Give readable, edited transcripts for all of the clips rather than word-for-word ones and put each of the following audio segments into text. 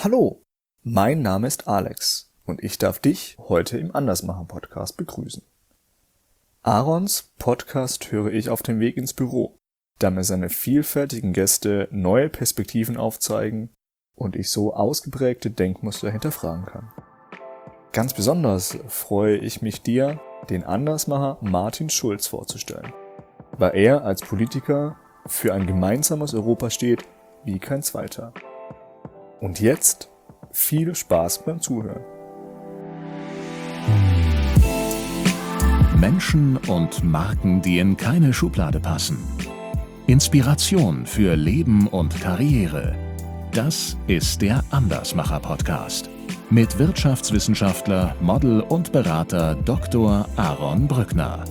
Hallo, mein Name ist Alex und ich darf dich heute im Andersmacher-Podcast begrüßen. Aarons Podcast höre ich auf dem Weg ins Büro, da mir seine vielfältigen Gäste neue Perspektiven aufzeigen und ich so ausgeprägte Denkmuster hinterfragen kann. Ganz besonders freue ich mich, dir den Andersmacher Martin Schulz vorzustellen, weil er als Politiker für ein gemeinsames Europa steht wie kein zweiter. Und jetzt viel Spaß beim Zuhören. Menschen und Marken, die in keine Schublade passen. Inspiration für Leben und Karriere. Das ist der Andersmacher-Podcast mit Wirtschaftswissenschaftler, Model und Berater Dr. Aaron Brückner.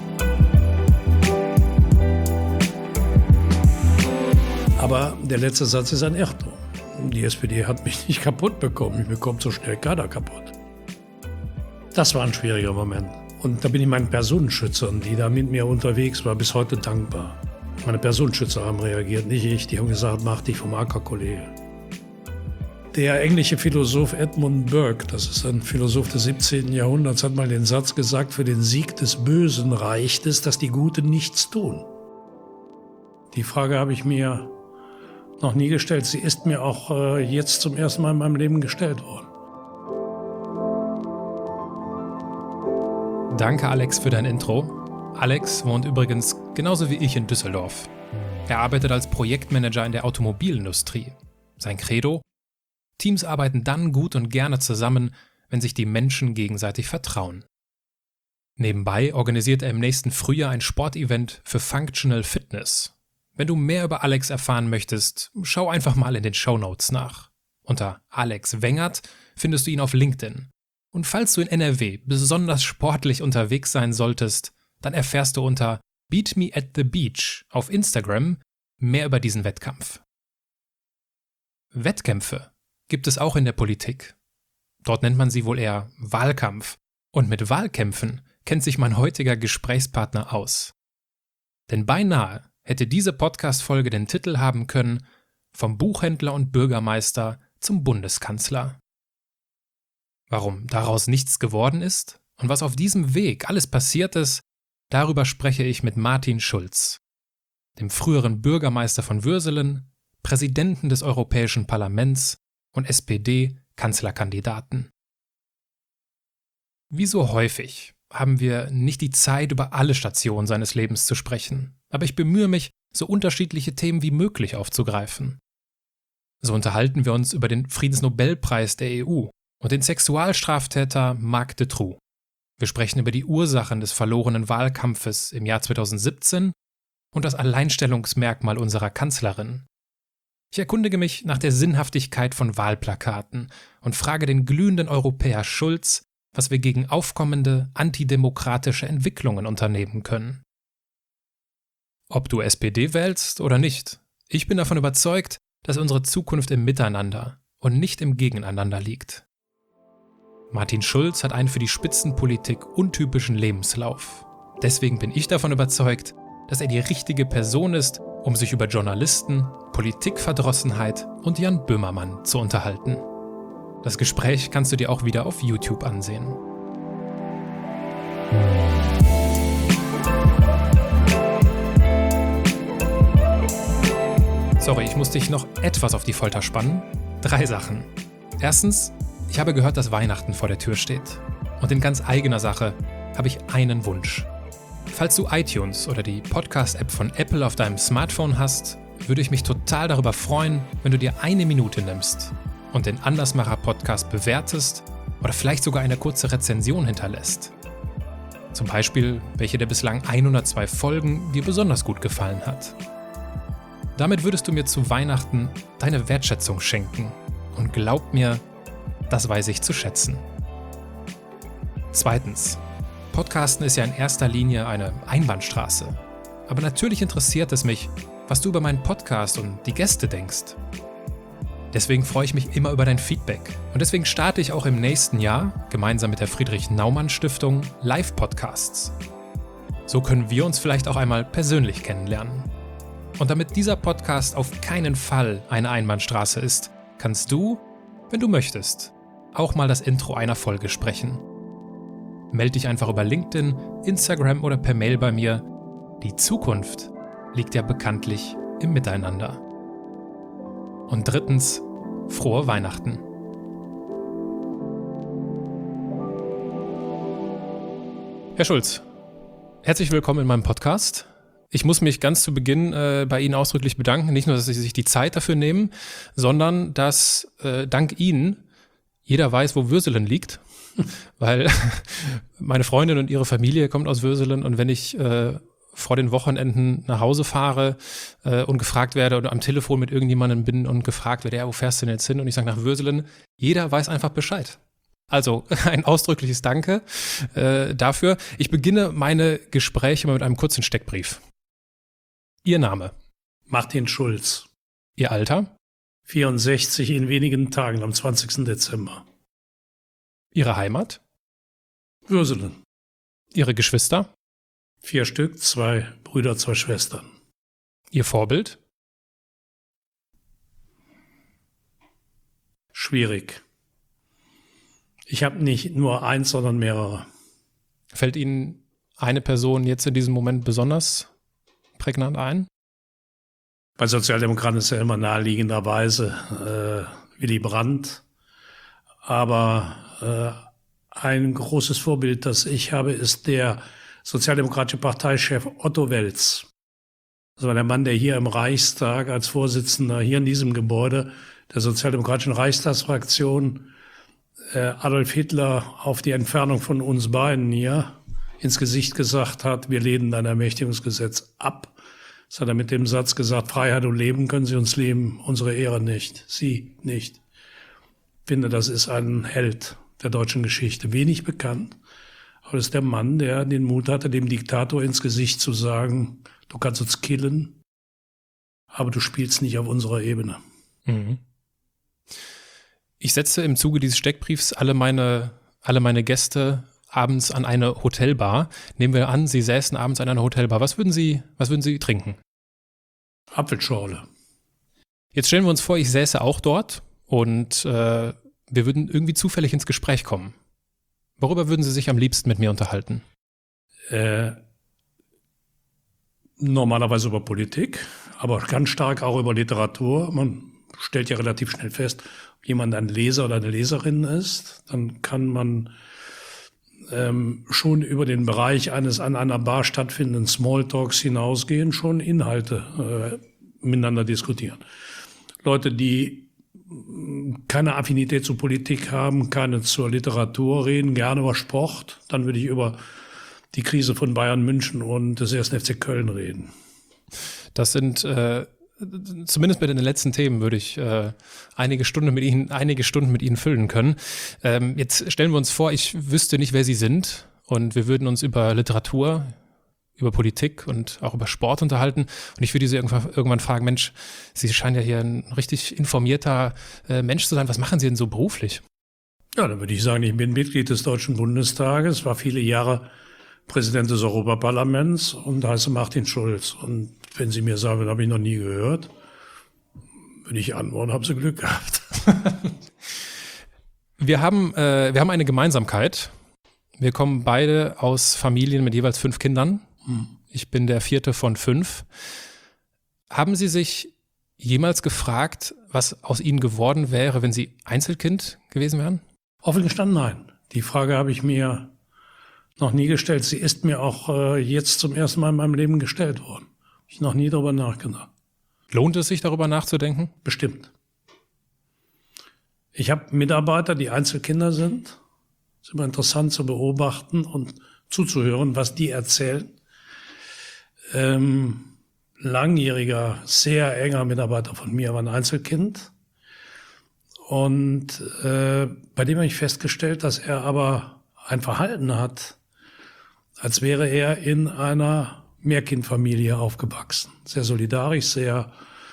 Aber der letzte Satz ist ein Irrtum. Die SPD hat mich nicht kaputt bekommen. Ich bekomme so schnell keiner kaputt. Das war ein schwieriger Moment. Und da bin ich meinen Personenschützern, die da mit mir unterwegs waren, bis heute dankbar. Meine Personenschützer haben reagiert, nicht ich. Die haben gesagt, mach dich vom Acker, Kollege. Der englische Philosoph Edmund Burke, das ist ein Philosoph des 17. Jahrhunderts, hat mal den Satz gesagt, für den Sieg des Bösen reicht es, dass die Guten nichts tun. Die Frage habe ich mir noch nie gestellt. Sie ist mir auch jetzt zum ersten Mal in meinem Leben gestellt worden. Danke, Alex, für dein Intro. Alex wohnt übrigens genauso wie ich in Düsseldorf. Er arbeitet als Projektmanager in der Automobilindustrie. Sein Credo: Teams arbeiten dann gut und gerne zusammen, wenn sich die Menschen gegenseitig vertrauen. Nebenbei organisiert er im nächsten Frühjahr ein Sportevent für Functional Fitness. Wenn du mehr über Alex erfahren möchtest, schau einfach mal in den Shownotes nach. Unter Alex Wengert findest du ihn auf LinkedIn. Und falls du in NRW besonders sportlich unterwegs sein solltest, dann erfährst du unter Beat Me at the Beach auf Instagram mehr über diesen Wettkampf. Wettkämpfe gibt es auch in der Politik. Dort nennt man sie wohl eher Wahlkampf. Und mit Wahlkämpfen kennt sich mein heutiger Gesprächspartner aus. Denn beinahe hätte diese Podcast-Folge den Titel haben können: Vom Buchhändler und Bürgermeister zum Bundeskanzler. Warum daraus nichts geworden ist und was auf diesem Weg alles passiert ist, darüber spreche ich mit Martin Schulz, dem früheren Bürgermeister von Würselen, Präsidenten des Europäischen Parlaments und SPD-Kanzlerkandidaten. Wie so häufig haben wir nicht die Zeit, über alle Stationen seines Lebens zu sprechen, aber ich bemühe mich, so unterschiedliche Themen wie möglich aufzugreifen. So unterhalten wir uns über den Friedensnobelpreis der EU und den Sexualstraftäter Marc Dutroux. Wir sprechen über die Ursachen des verlorenen Wahlkampfes im Jahr 2017 und das Alleinstellungsmerkmal unserer Kanzlerin. Ich erkundige mich nach der Sinnhaftigkeit von Wahlplakaten und frage den glühenden Europäer Schulz, was wir gegen aufkommende antidemokratische Entwicklungen unternehmen können. Ob du SPD wählst oder nicht, ich bin davon überzeugt, dass unsere Zukunft im Miteinander und nicht im Gegeneinander liegt. Martin Schulz hat einen für die Spitzenpolitik untypischen Lebenslauf. Deswegen bin ich davon überzeugt, dass er die richtige Person ist, um sich über Journalisten, Politikverdrossenheit und Jan Böhmermann zu unterhalten. Das Gespräch kannst du dir auch wieder auf YouTube ansehen. Sorry, ich muss dich noch etwas auf die Folter spannen. 3 Sachen. Erstens, ich habe gehört, dass Weihnachten vor der Tür steht. Und in ganz eigener Sache habe ich einen Wunsch. Falls du iTunes oder die Podcast-App von Apple auf deinem Smartphone hast, würde ich mich total darüber freuen, wenn du dir 1 Minute nimmst und den Andersmacher-Podcast bewertest oder vielleicht sogar eine kurze Rezension hinterlässt. Zum Beispiel, welche der bislang 102 Folgen dir besonders gut gefallen hat. Damit würdest du mir zu Weihnachten deine Wertschätzung schenken. Und glaub mir, das weiß ich zu schätzen. Zweitens, Podcasten ist ja in erster Linie eine Einbahnstraße. Aber natürlich interessiert es mich, was du über meinen Podcast und die Gäste denkst. Deswegen freue ich mich immer über dein Feedback. Und deswegen starte ich auch im nächsten Jahr, gemeinsam mit der Friedrich-Naumann-Stiftung, Live-Podcasts. So können wir uns vielleicht auch einmal persönlich kennenlernen. Und damit dieser Podcast auf keinen Fall eine Einbahnstraße ist, kannst du wenn du möchtest, auch mal das Intro einer Folge sprechen. Meld dich einfach über LinkedIn, Instagram oder per Mail bei mir. Die Zukunft liegt ja bekanntlich im Miteinander. Und drittens, frohe Weihnachten. Herr Schulz, herzlich willkommen in meinem Podcast. Ich muss mich ganz zu Beginn bei Ihnen ausdrücklich bedanken, nicht nur, dass Sie sich die Zeit dafür nehmen, sondern dass dank Ihnen jeder weiß, wo Würselen liegt, weil meine Freundin und ihre Familie kommt aus Würselen und wenn ich vor den Wochenenden nach Hause fahre und gefragt werde oder am Telefon mit irgendjemandem bin und gefragt werde, ja, wo fährst du denn jetzt hin? Und ich sage nach Würselen, jeder weiß einfach Bescheid. Also ein ausdrückliches Danke dafür. Ich beginne meine Gespräche mal mit einem kurzen Steckbrief. Ihr Name? Martin Schulz. Ihr Alter? 64 in wenigen Tagen, am 20. Dezember. Ihre Heimat? Würselen. Ihre Geschwister? 4 Stück, 2 Brüder, 2 Schwestern. Ihr Vorbild? Schwierig. Ich habe nicht nur eins, sondern mehrere. Fällt Ihnen eine Person jetzt in diesem Moment besonders prägnant ein? Bei Sozialdemokraten ist ja immer naheliegenderweise Willy Brandt. Aber ein großes Vorbild, das ich habe, ist der sozialdemokratische Parteichef Otto Wels. Das war der Mann, der hier im Reichstag als Vorsitzender hier in diesem Gebäude der sozialdemokratischen Reichstagsfraktion Adolf Hitler auf die Entfernung von uns beiden hier ins Gesicht gesagt hat, wir lehnen ein Ermächtigungsgesetz ab. Das hat er mit dem Satz gesagt, Freiheit und Leben können Sie uns leben, unsere Ehre nicht, Sie nicht. Ich finde, das ist ein Held der deutschen Geschichte, wenig bekannt. Aber das ist der Mann, der den Mut hatte, dem Diktator ins Gesicht zu sagen, du kannst uns killen, aber du spielst nicht auf unserer Ebene. Mhm. Ich setze im Zuge dieses Steckbriefs alle meine Gäste abends an eine Hotelbar. Nehmen wir an, Sie säßen abends an einer Hotelbar. Was würden Sie trinken? Apfelschorle. Jetzt stellen wir uns vor, ich säße auch dort und wir würden irgendwie zufällig ins Gespräch kommen. Worüber würden Sie sich am liebsten mit mir unterhalten? Normalerweise über Politik, aber ganz stark auch über Literatur. Man stellt ja relativ schnell fest, ob jemand ein Leser oder eine Leserin ist. Dann kann man schon über den Bereich eines an einer Bar stattfindenden Smalltalks hinausgehen, schon Inhalte miteinander diskutieren. Leute, die keine Affinität zur Politik haben, keine zur Literatur reden, gerne über Sport, dann würde ich über die Krise von Bayern München und des 1. FC Köln reden. Das sind zumindest mit den letzten Themen würde ich einige Stunden mit Ihnen füllen können. Jetzt stellen wir uns vor, ich wüsste nicht, wer Sie sind und wir würden uns über Literatur, über Politik und auch über Sport unterhalten und ich würde Sie irgendwann fragen, Mensch, Sie scheinen ja hier ein richtig informierter Mensch zu sein. Was machen Sie denn so beruflich? Ja, dann würde ich sagen, ich bin Mitglied des Deutschen Bundestages, war viele Jahre Präsident des Europaparlaments und heiße Martin Schulz. Und wenn Sie mir sagen, das habe ich noch nie gehört, würde ich antworten, haben Sie Glück gehabt. Wir haben eine Gemeinsamkeit. Wir kommen beide aus Familien mit jeweils 5 Kindern. Ich bin der 4. von 5. Haben Sie sich jemals gefragt, was aus Ihnen geworden wäre, wenn Sie Einzelkind gewesen wären? Offen gestanden, nein. Die Frage habe ich mir noch nie gestellt. Sie ist mir auch jetzt zum ersten Mal in meinem Leben gestellt worden. Ich habe noch nie darüber nachgedacht. Lohnt es sich, darüber nachzudenken? Bestimmt. Ich habe Mitarbeiter, die Einzelkinder sind. Es ist immer interessant zu beobachten und zuzuhören, was die erzählen. Langjähriger, sehr enger Mitarbeiter von mir war ein Einzelkind. Und bei dem habe ich festgestellt, dass er aber ein Verhalten hat, als wäre er in einer Mehrkindfamilie aufgewachsen. Sehr solidarisch, sehr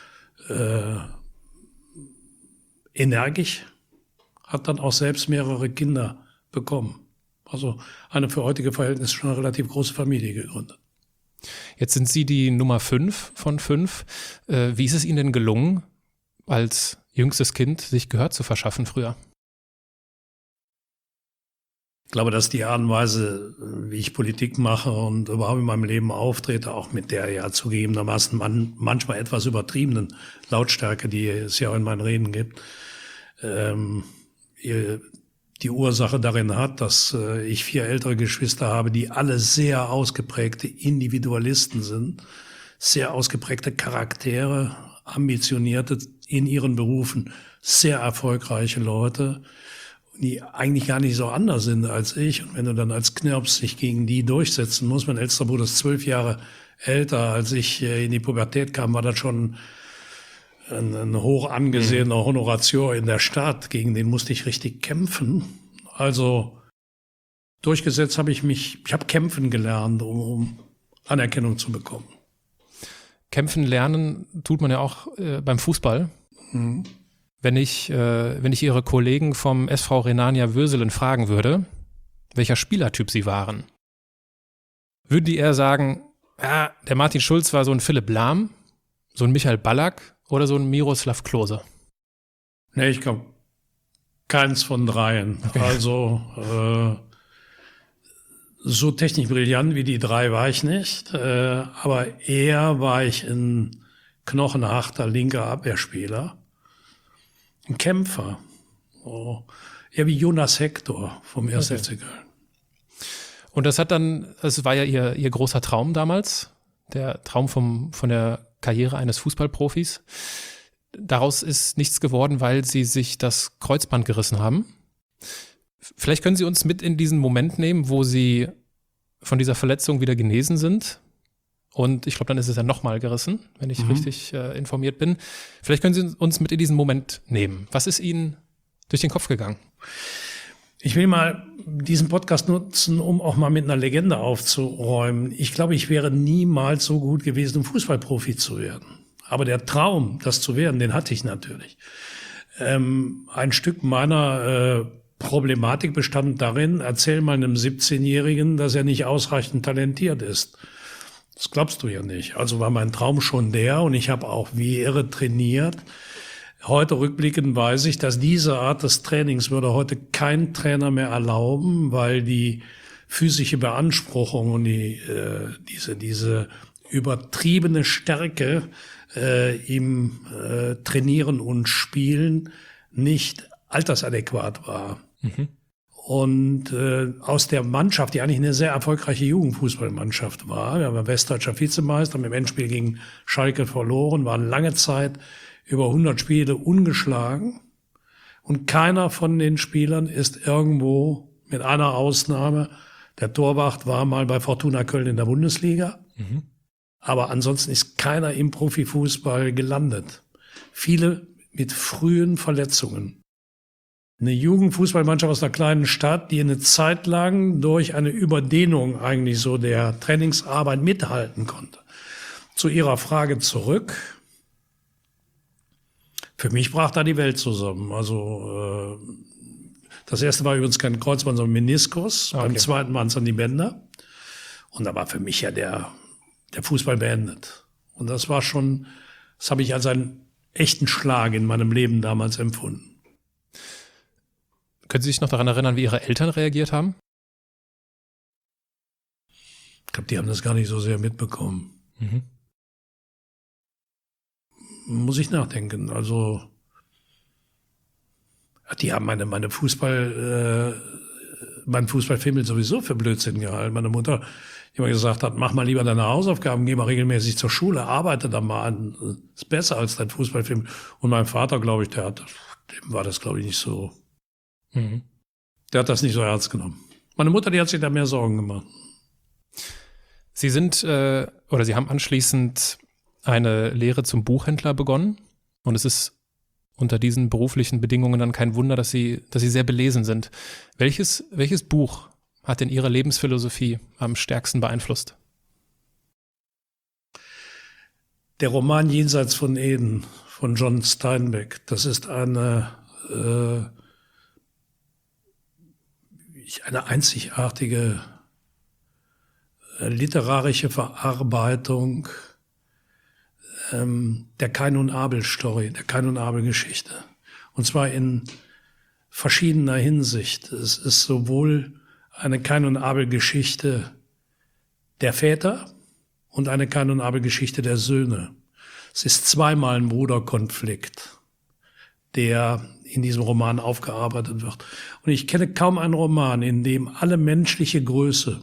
energisch, hat dann auch selbst mehrere Kinder bekommen. Also eine für heutige Verhältnisse schon eine relativ große Familie gegründet. Jetzt sind Sie die Nummer 5 von 5. Wie ist es Ihnen denn gelungen, als jüngstes Kind sich Gehör zu verschaffen früher? Ich glaube, dass die Art und Weise, wie ich Politik mache und überhaupt in meinem Leben auftrete, auch mit der ja zugegebenermaßen manchmal etwas übertriebenen Lautstärke, die es ja auch in meinen Reden gibt, die Ursache darin hat, dass ich 4 ältere Geschwister habe, die alle sehr ausgeprägte Individualisten sind, sehr ausgeprägte Charaktere, ambitionierte, in ihren Berufen sehr erfolgreiche Leute, die eigentlich gar nicht so anders sind als ich. Und wenn du dann als Knirps dich gegen die durchsetzen musst, mein ältester Bruder ist 12 Jahre älter, als ich in die Pubertät kam, war das schon ein hoch angesehener Honoratio in der Stadt. Gegen den musste ich richtig kämpfen. Also durchgesetzt habe ich mich, ich habe kämpfen gelernt, um Anerkennung zu bekommen. Kämpfen lernen tut man ja auch beim Fußball. Mhm. Wenn ich Ihre Kollegen vom SV Rhenania Würselen fragen würde, welcher Spielertyp Sie waren, würden die eher sagen, ja, der Martin Schulz war so ein Philipp Lahm, so ein Michael Ballack oder so ein Miroslav Klose? Nee, ich glaube, keins von dreien. Okay. Also so technisch brillant wie die 3 war ich nicht, aber eher war ich ein knochenharter linker Abwehrspieler. Ein Kämpfer. Oh. Eher wie Jonas Hector vom 1. FC Köln. Und das war ja ihr großer Traum damals, der Traum von der Karriere eines Fußballprofis. Daraus ist nichts geworden, weil Sie sich das Kreuzband gerissen haben. Vielleicht können Sie uns mit in diesen Moment nehmen, wo Sie von dieser Verletzung wieder genesen sind. Und ich glaube, dann ist es ja nochmal gerissen, wenn ich richtig informiert bin. Vielleicht können Sie uns mit in diesen Moment nehmen. Was ist Ihnen durch den Kopf gegangen? Ich will mal diesen Podcast nutzen, um auch mal mit einer Legende aufzuräumen. Ich glaube, ich wäre niemals so gut gewesen, um Fußballprofi zu werden. Aber der Traum, das zu werden, den hatte ich natürlich. Ein Stück meiner Problematik bestand darin, erzähl mal einem 17-Jährigen, dass er nicht ausreichend talentiert ist. Das glaubst du ja nicht. Also war mein Traum schon der und ich habe auch wie irre trainiert. Heute rückblickend weiß ich, dass diese Art des Trainings würde heute kein Trainer mehr erlauben, weil die physische Beanspruchung und diese übertriebene Stärke im Trainieren und Spielen nicht altersadäquat war. Mhm. Und aus der Mannschaft, die eigentlich eine sehr erfolgreiche Jugendfußballmannschaft war, wir waren westdeutscher Vizemeister, haben im Endspiel gegen Schalke verloren, waren lange Zeit über 100 Spiele ungeschlagen. Und keiner von den Spielern ist irgendwo, mit einer Ausnahme, der Torwart war mal bei Fortuna Köln in der Bundesliga. Mhm. Aber ansonsten ist keiner im Profifußball gelandet. Viele mit frühen Verletzungen. Eine Jugendfußballmannschaft aus einer kleinen Stadt, die eine Zeit lang durch eine Überdehnung eigentlich so der Trainingsarbeit mithalten konnte. Zu Ihrer Frage zurück. Für mich brach da die Welt zusammen. Also das erste war übrigens kein Kreuzband, sondern Meniskus. Okay. Beim zweiten waren es dann die Bänder. Und da war für mich ja der Fußball beendet. Und das war schon, das habe ich als einen echten Schlag in meinem Leben damals empfunden. Können Sie sich noch daran erinnern, wie Ihre Eltern reagiert haben? Ich glaube, die haben das gar nicht so sehr mitbekommen. Mhm. Muss ich nachdenken. Also, die haben meinen Fußballfilm sowieso für Blödsinn gehalten. Meine Mutter, die immer gesagt hat, mach mal lieber deine Hausaufgaben, geh mal regelmäßig zur Schule, arbeite da mal an. Ist besser als dein Fußballfilm. Und mein Vater, glaube ich, dem war das, glaube ich, nicht so. Mhm. Der hat das nicht so ernst genommen. Meine Mutter, die hat sich da mehr Sorgen gemacht. Sie Sie haben anschließend eine Lehre zum Buchhändler begonnen. Und es ist unter diesen beruflichen Bedingungen dann kein Wunder, dass Sie sehr belesen sind. Welches Buch hat denn Ihre Lebensphilosophie am stärksten beeinflusst? Der Roman Jenseits von Eden von John Steinbeck. Das ist eine einzigartige literarische Verarbeitung der Kain und Abel Story, der Kain und Abel Geschichte. Und zwar in verschiedener Hinsicht. Es ist sowohl eine Kain und Abel Geschichte der Väter und eine Kain und Abel Geschichte der Söhne. Es ist zweimal ein Bruderkonflikt, der in diesem Roman aufgearbeitet wird. Und ich kenne kaum einen Roman, in dem alle menschliche Größe,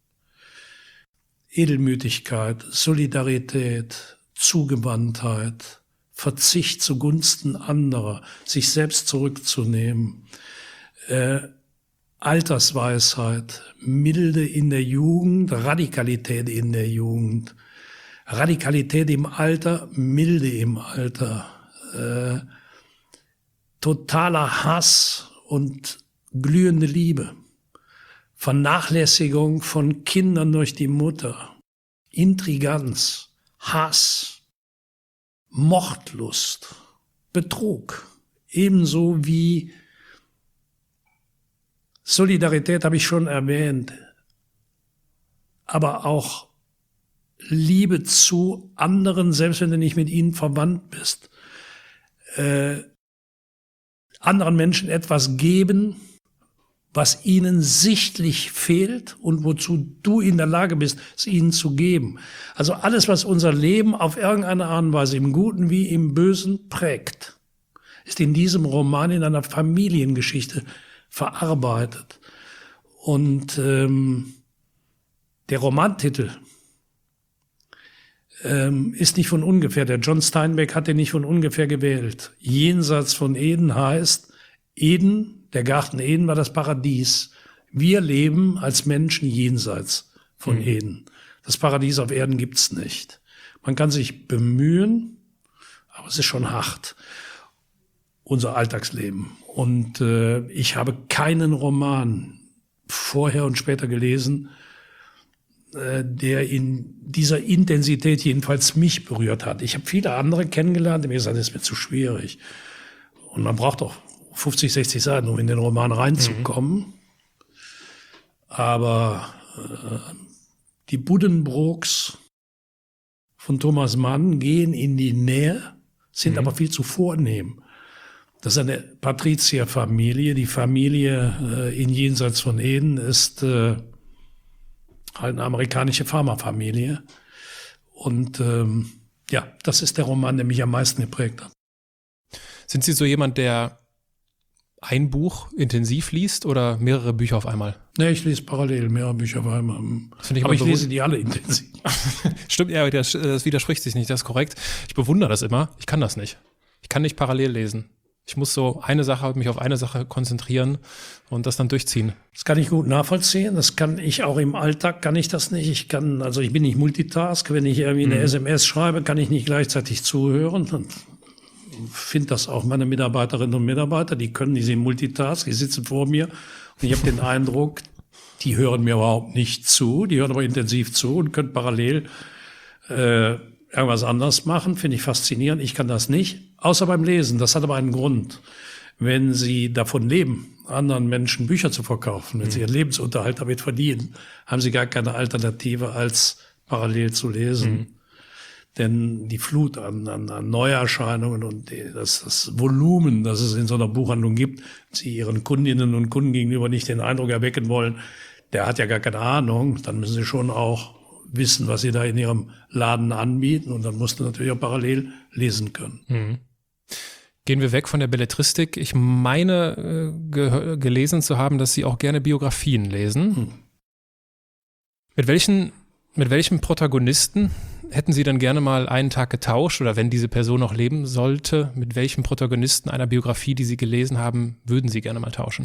Edelmütigkeit, Solidarität, Zugewandtheit, Verzicht zugunsten anderer, sich selbst zurückzunehmen, Altersweisheit, Milde in der Jugend, Radikalität in der Jugend, Radikalität im Alter, Milde im Alter, totaler Hass und glühende Liebe, Vernachlässigung von Kindern durch die Mutter, Intriganz, Hass, Mordlust, Betrug, ebenso wie Solidarität habe ich schon erwähnt, aber auch Liebe zu anderen, selbst wenn du nicht mit ihnen verwandt bist. Anderen Menschen etwas geben, was ihnen sichtlich fehlt und wozu du in der Lage bist, es ihnen zu geben. Also alles, was unser Leben auf irgendeine Art und Weise im Guten wie im Bösen prägt, ist in diesem Roman in einer Familiengeschichte verarbeitet. Und der Romantitel ist nicht von ungefähr. Der John Steinbeck hat den nicht von ungefähr gewählt. Jenseits von Eden heißt, Eden, der Garten Eden war das Paradies. Wir leben als Menschen jenseits von Eden. Das Paradies auf Erden gibt's nicht. Man kann sich bemühen, aber es ist schon hart, unser Alltagsleben. Und ich habe keinen Roman vorher und später gelesen, der in dieser Intensität jedenfalls mich berührt hat. Ich habe viele andere kennengelernt, die mir gesagt haben, das ist mir zu schwierig. Und man braucht auch 50, 60 Seiten, um in den Roman reinzukommen. Aber die Buddenbrooks von Thomas Mann gehen in die Nähe, sind aber viel zu vornehm. Das ist eine Patrizierfamilie. Die Familie in Jenseits von Eden ist halt eine amerikanische Pharmafamilie. Und ja, das ist der Roman, der mich am meisten geprägt hat. Sind Sie so jemand, der ein Buch intensiv liest oder mehrere Bücher auf einmal? Nee, ich lese parallel mehrere Bücher auf einmal. Aber ich lese die alle intensiv. Stimmt, ja, das widerspricht sich nicht, das ist korrekt. Ich bewundere das immer. Ich kann das nicht. Ich kann nicht parallel lesen. Ich muss mich auf eine Sache konzentrieren und das dann durchziehen. Das kann ich gut nachvollziehen. Das kann ich auch im Alltag, kann ich das nicht. Ich bin nicht Multitask. Wenn ich irgendwie eine SMS schreibe, kann ich nicht gleichzeitig zuhören. Und finde das auch meine Mitarbeiterinnen und Mitarbeiter, die sind Multitask, die sitzen vor mir und ich habe den Eindruck, die hören mir überhaupt nicht zu, die hören aber intensiv zu und können parallel irgendwas anderes machen, finde ich faszinierend. Ich kann das nicht, außer beim Lesen. Das hat aber einen Grund. Wenn Sie davon leben, anderen Menschen Bücher zu verkaufen, wenn Sie Ihren Lebensunterhalt damit verdienen, haben Sie gar keine Alternative, als parallel zu lesen. Denn die Flut an Neuerscheinungen und das Volumen, das es in so einer Buchhandlung gibt, Sie Ihren Kundinnen und Kunden gegenüber nicht den Eindruck erwecken wollen, der hat ja gar keine Ahnung, dann müssen Sie schon auch wissen, was Sie da in Ihrem Laden anbieten und dann musst du natürlich auch parallel lesen können. Gehen wir weg von der Belletristik. Ich meine, gelesen zu haben, dass Sie auch gerne Biografien lesen. Mit welchem Protagonisten hätten Sie dann gerne mal einen Tag getauscht oder wenn diese Person noch leben sollte, mit welchem Protagonisten einer Biografie, die Sie gelesen haben, würden Sie gerne mal tauschen?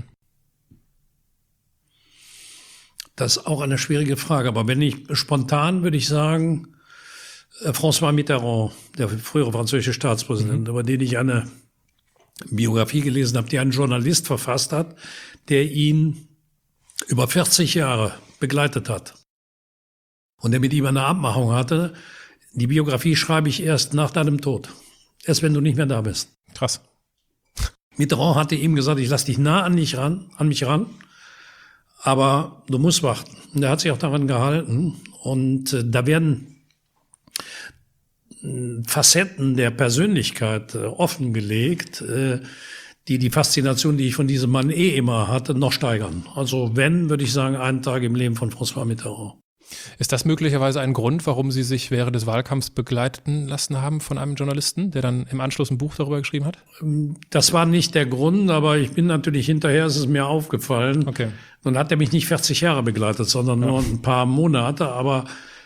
Das ist auch eine schwierige Frage, aber wenn ich spontan würde ich sagen, François Mitterrand, der frühere französische Staatspräsident, über den ich eine Biografie gelesen habe, die ein Journalist verfasst hat, der ihn über 40 Jahre begleitet hat. Und der mit ihm eine Abmachung hatte, die Biografie schreibe ich erst nach deinem Tod. Erst wenn du nicht mehr da bist. Krass. Mitterrand hatte ihm gesagt, ich lasse dich nah an mich ran, aber du musst warten. Und er hat sich auch daran gehalten. Und da werden Facetten der Persönlichkeit offengelegt, die Faszination, die ich von diesem Mann immer hatte, noch steigern. Also wenn, würde ich sagen, einen Tag im Leben von François Mitterrand. Ist das möglicherweise ein Grund, warum Sie sich während des Wahlkampfs begleiten lassen haben von einem Journalisten, der dann im Anschluss ein Buch darüber geschrieben hat? Das war nicht der Grund, aber ich bin natürlich hinterher, ist es mir aufgefallen. Okay. Dann hat er mich nicht 40 Jahre begleitet, sondern nur ein paar Monate. Aber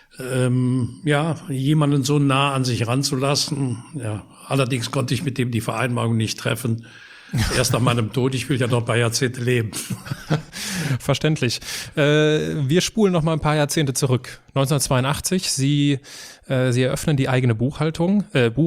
jemanden so nah an sich ranzulassen, ja. Allerdings konnte ich mit dem die Vereinbarung nicht treffen. Erst nach meinem Tod, ich will ja noch ein paar Jahrzehnte leben. Verständlich. Wir spulen noch mal ein paar Jahrzehnte zurück. 1982, Sie eröffnen die eigene Buchhandlung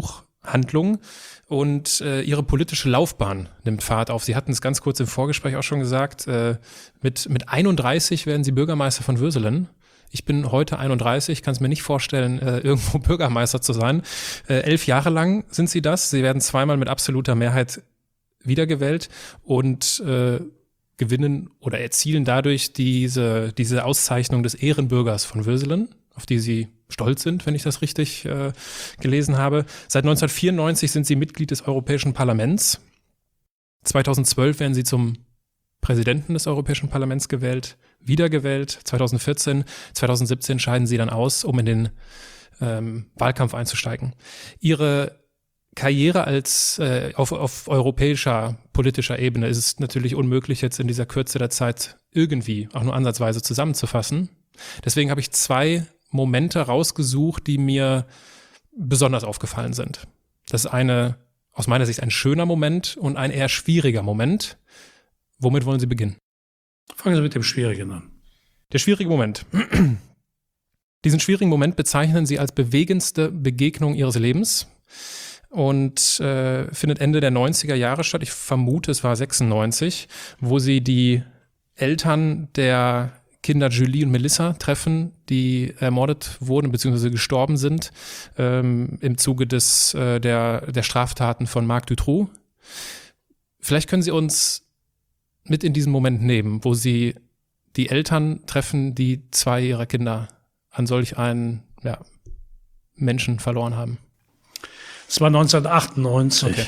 und Ihre politische Laufbahn nimmt Fahrt auf. Sie hatten es ganz kurz im Vorgespräch auch schon gesagt, mit 31 werden Sie Bürgermeister von Würselen. Ich bin heute 31, kann es mir nicht vorstellen, irgendwo Bürgermeister zu sein. 11 Jahre lang sind Sie das. Sie werden zweimal mit absoluter Mehrheit wiedergewählt und gewinnen oder erzielen dadurch diese Auszeichnung des Ehrenbürgers von Würselen, auf die Sie stolz sind, wenn ich das richtig gelesen habe. Seit 1994 sind Sie Mitglied des Europäischen Parlaments. 2012 werden Sie zum Präsidenten des Europäischen Parlaments wiedergewählt. 2014, 2017 scheiden Sie dann aus, um in den Wahlkampf einzusteigen. Ihre Karriere auf europäischer politischer Ebene ist es natürlich unmöglich, jetzt in dieser Kürze der Zeit irgendwie auch nur ansatzweise zusammenzufassen. Deswegen habe ich 2 Momente rausgesucht, die mir besonders aufgefallen sind. Das ist aus meiner Sicht ein schöner Moment und ein eher schwieriger Moment. Womit wollen Sie beginnen? Fangen Sie mit dem Schwierigen an. Der schwierige Moment. Diesen schwierigen Moment bezeichnen Sie als bewegendste Begegnung Ihres Lebens. Und findet Ende der 90er Jahre statt. Ich vermute, es war 96, wo Sie die Eltern der Kinder Julie und Melissa treffen, die ermordet wurden bzw. gestorben sind im Zuge der Straftaten von Marc Dutroux. Vielleicht können Sie uns mit in diesen Moment nehmen, wo Sie die Eltern treffen, die 2 ihrer Kinder an solch einen Menschen verloren haben. Es war 1998. Okay.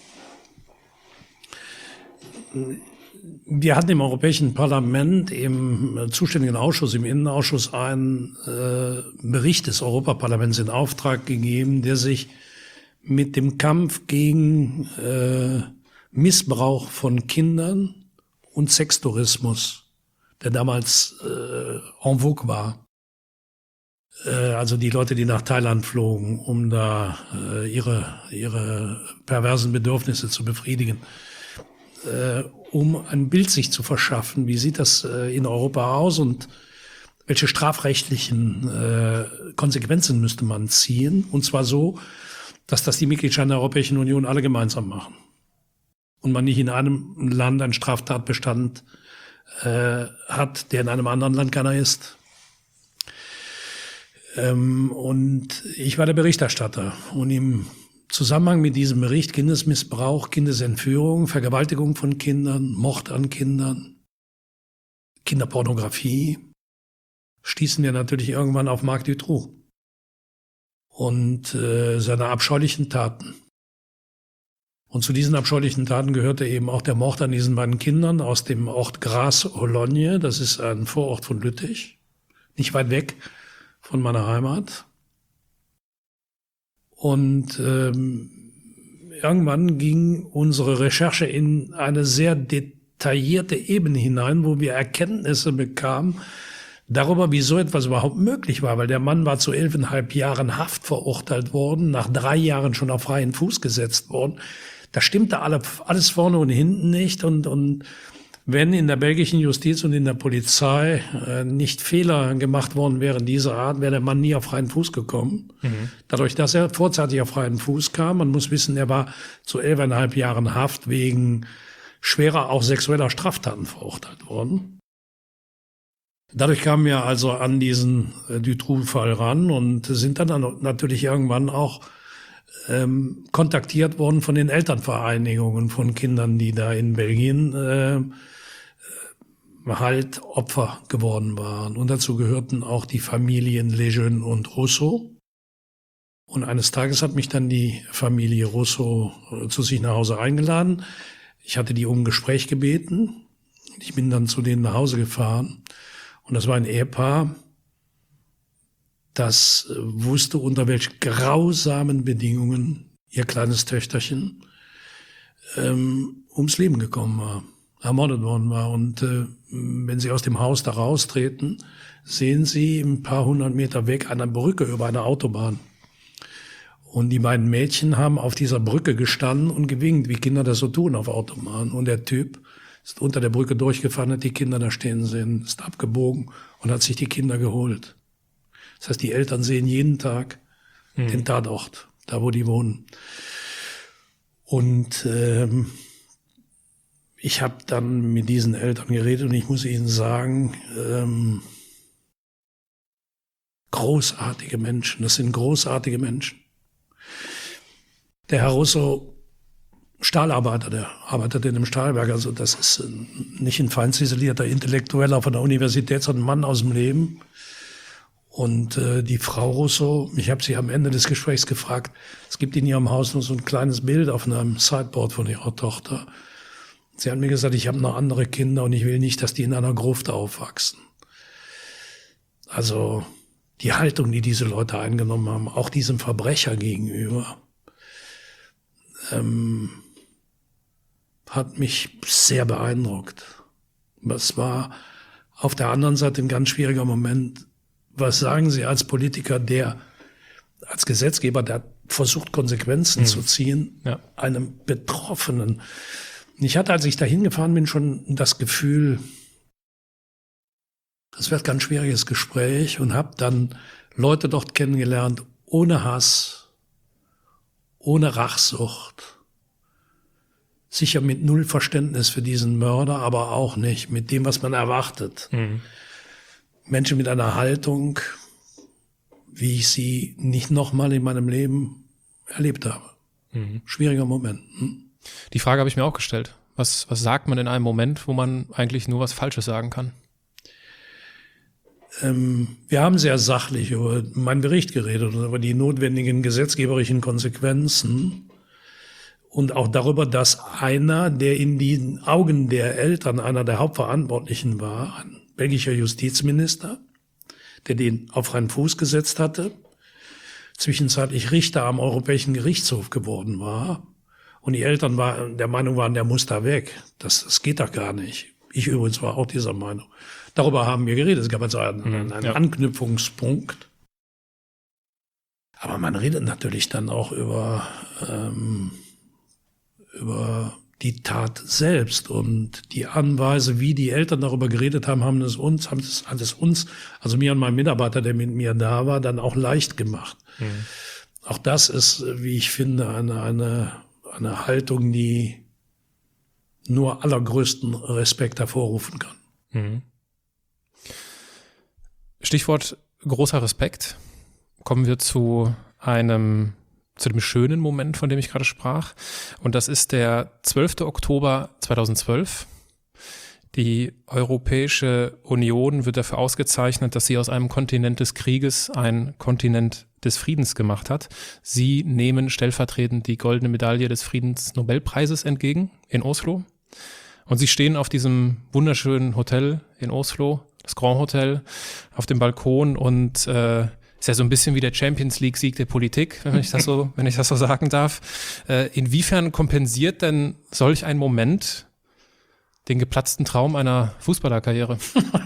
Wir hatten im Europäischen Parlament im zuständigen Ausschuss, im Innenausschuss, einen Bericht des Europaparlaments in Auftrag gegeben, der sich mit dem Kampf gegen Missbrauch von Kindern und Sextourismus, der damals en vogue war. Also die Leute, die nach Thailand flogen, um da ihre perversen Bedürfnisse zu befriedigen, um ein Bild sich zu verschaffen. Wie sieht das in Europa aus und welche strafrechtlichen Konsequenzen müsste man ziehen? Und zwar so, dass das die Mitgliedstaaten der Europäischen Union alle gemeinsam machen. Und man nicht in einem Land einen Straftatbestand hat, der in einem anderen Land keiner ist. Und ich war der Berichterstatter. Und im Zusammenhang mit diesem Bericht Kindesmissbrauch, Kindesentführung, Vergewaltigung von Kindern, Mord an Kindern, Kinderpornografie, stießen wir natürlich irgendwann auf Marc Dutroux und seine abscheulichen Taten. Und zu diesen abscheulichen Taten gehörte eben auch der Mord an diesen beiden Kindern aus dem Ort Grasse-Hologne. Das ist ein Vorort von Lüttich, nicht weit weg von meiner Heimat. Und irgendwann ging unsere Recherche in eine sehr detaillierte Ebene hinein, wo wir Erkenntnisse bekamen darüber, wie so etwas überhaupt möglich war. Weil der Mann war zu 11,5 Jahren Haft verurteilt worden, nach 3 Jahren schon auf freien Fuß gesetzt worden. Da stimmte alles vorne und hinten nicht. Und wenn in der belgischen Justiz und in der Polizei nicht Fehler gemacht worden wären dieser Art, wäre der Mann nie auf freien Fuß gekommen. Mhm. Dadurch, dass er vorzeitig auf freien Fuß kam, man muss wissen, er war zu 11,5 Jahren Haft wegen schwerer, auch sexueller Straftaten verurteilt worden. Dadurch kamen wir also an diesen Dutroux-Fall ran und sind dann natürlich irgendwann auch kontaktiert worden von den Elternvereinigungen von Kindern, die da in Belgien halt Opfer geworden waren. Und dazu gehörten auch die Familien Lejeune und Rousseau. Und eines Tages hat mich dann die Familie Russo zu sich nach Hause eingeladen. Ich hatte die um ein Gespräch gebeten. Ich bin dann zu denen nach Hause gefahren. Und das war ein Ehepaar, das wusste, unter welch grausamen Bedingungen ihr kleines Töchterchen ums Leben gekommen war, ermordet worden war. Und wenn sie aus dem Haus da raustreten, sehen sie ein paar hundert Meter weg eine Brücke über eine Autobahn. Und die beiden Mädchen haben auf dieser Brücke gestanden und gewinkt, wie Kinder das so tun auf Autobahnen. Und der Typ ist unter der Brücke durchgefahren, hat die Kinder da stehen sehen, ist abgebogen und hat sich die Kinder geholt. Das heißt, die Eltern sehen jeden Tag den Tatort, da wo die wohnen. Und ich habe dann mit diesen Eltern geredet und ich muss Ihnen sagen, großartige Menschen, das sind großartige Menschen. Der Herr Russo, Stahlarbeiter, der arbeitet in einem Stahlwerk, also das ist nicht ein fein ziselierter Intellektueller von der Universität, sondern ein Mann aus dem Leben. Und die Frau Russo, ich habe sie am Ende des Gesprächs gefragt, es gibt in ihrem Haus nur so ein kleines Bild auf einem Sideboard von ihrer Tochter. Sie hat mir gesagt, ich habe noch andere Kinder und ich will nicht, dass die in einer Gruft aufwachsen. Also die Haltung, die diese Leute eingenommen haben, auch diesem Verbrecher gegenüber, hat mich sehr beeindruckt. Das war auf der anderen Seite ein ganz schwieriger Moment. Was sagen Sie als Politiker, der als Gesetzgeber, der versucht, Konsequenzen zu ziehen, einem Betroffenen? Ich hatte, als ich dahin gefahren bin, schon das Gefühl, das wird ein ganz schwieriges Gespräch, und habe dann Leute dort kennengelernt, ohne Hass, ohne Rachsucht, sicher mit null Verständnis für diesen Mörder, aber auch nicht mit dem, was man erwartet. Menschen mit einer Haltung, wie ich sie nicht nochmal in meinem Leben erlebt habe. Schwieriger Moment. Die Frage habe ich mir auch gestellt. Was sagt man in einem Moment, wo man eigentlich nur was Falsches sagen kann? Wir haben sehr sachlich über meinen Bericht geredet und über die notwendigen gesetzgeberischen Konsequenzen und auch darüber, dass einer, der in den Augen der Eltern einer der Hauptverantwortlichen war, ein belgischer Justizminister, der den auf freien Fuß gesetzt hatte, zwischenzeitlich Richter am Europäischen Gerichtshof geworden war, und die Eltern der Meinung waren, der muss da weg. Das geht doch gar nicht. Ich übrigens war auch dieser Meinung. Darüber haben wir geredet. Es gab also einen Anknüpfungspunkt. Aber man redet natürlich dann auch über die Tat selbst und die Anweise, wie die Eltern darüber geredet haben, hat es uns, also mir und meinem Mitarbeiter, der mit mir da war, dann auch leicht gemacht. Auch das ist, wie ich finde, eine Haltung, die nur allergrößten Respekt hervorrufen kann. Stichwort großer Respekt. Kommen wir zu dem schönen Moment, von dem ich gerade sprach. Und das ist der 12. Oktober 2012. Die Europäische Union wird dafür ausgezeichnet, dass sie aus einem Kontinent des Krieges ein Kontinent des Friedens gemacht hat. Sie nehmen stellvertretend die goldene Medaille des Friedensnobelpreises entgegen in Oslo. Und sie stehen auf diesem wunderschönen Hotel in Oslo, das Grand Hotel, auf dem Balkon, und ist ja so ein bisschen wie der Champions-League-Sieg der Politik, wenn ich das so sagen darf. Inwiefern kompensiert denn solch ein Moment den geplatzten Traum einer Fußballerkarriere?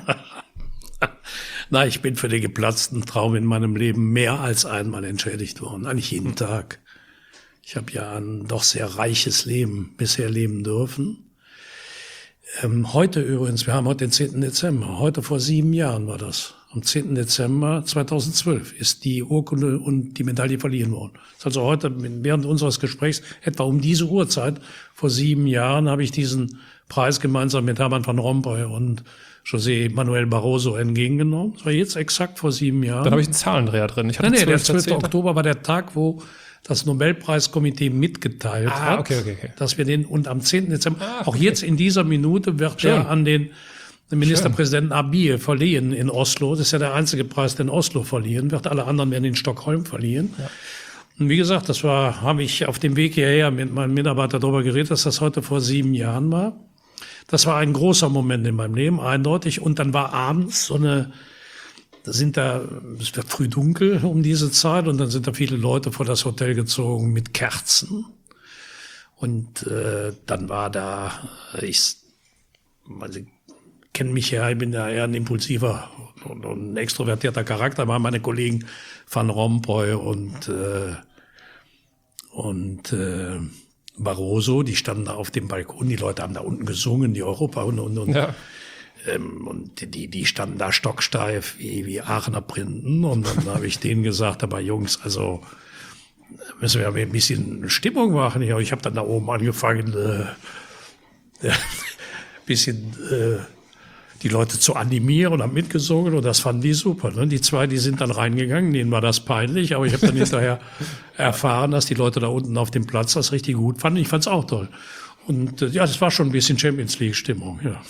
Na, ich bin für den geplatzten Traum in meinem Leben mehr als einmal entschädigt worden, eigentlich jeden Tag. Ich habe ja ein doch sehr reiches Leben bisher leben dürfen. Heute übrigens, wir haben heute den 10. Dezember, heute vor 7 Jahren war das. Am 10. Dezember 2012 ist die Urkunde und die Medaille verliehen worden. Das ist also heute, während unseres Gesprächs, etwa um diese Uhrzeit, vor 7 Jahren, habe ich diesen Preis gemeinsam mit Herman van Rompuy und José Manuel Barroso entgegengenommen. Das war jetzt exakt vor 7 Jahren. Dann habe ich einen Zahlendreher drin. Nee, der 12. Oktober war der Tag, wo das Nobelpreiskomitee mitgeteilt hat, okay. dass wir den, und am 10. Dezember, auch jetzt in dieser Minute, wird er an den Ministerpräsidenten Abiy verliehen in Oslo. Das ist ja der einzige Preis, der in Oslo verliehen wird. Alle anderen werden in Stockholm verliehen. Ja. Und wie gesagt, habe ich auf dem Weg hierher mit meinem Mitarbeiter darüber geredet, dass das heute vor 7 Jahren war. Das war ein großer Moment in meinem Leben, eindeutig. Und dann war abends es wird früh dunkel um diese Zeit und dann sind da viele Leute vor das Hotel gezogen mit Kerzen. Und dann war da, Sie kennen mich ja, ich bin ja eher ein impulsiver und ein extrovertierter Charakter, waren meine Kollegen Van Rompuy und Barroso, die standen da auf dem Balkon, die Leute haben da unten gesungen, die Europa und Ja. Und die standen da stocksteif wie Aachener Printen. Und dann habe ich denen gesagt, aber Jungs, also müssen wir ein bisschen Stimmung machen. Ich habe dann da oben angefangen, bisschen die Leute zu animieren und haben mitgesungen und das fanden die super. Ne? Die 2, die sind dann reingegangen, denen war das peinlich, aber ich habe dann hinterher erfahren, dass die Leute da unten auf dem Platz das richtig gut fanden. Ich fand es auch toll. Und ja, das war schon ein bisschen Champions League-Stimmung, ja.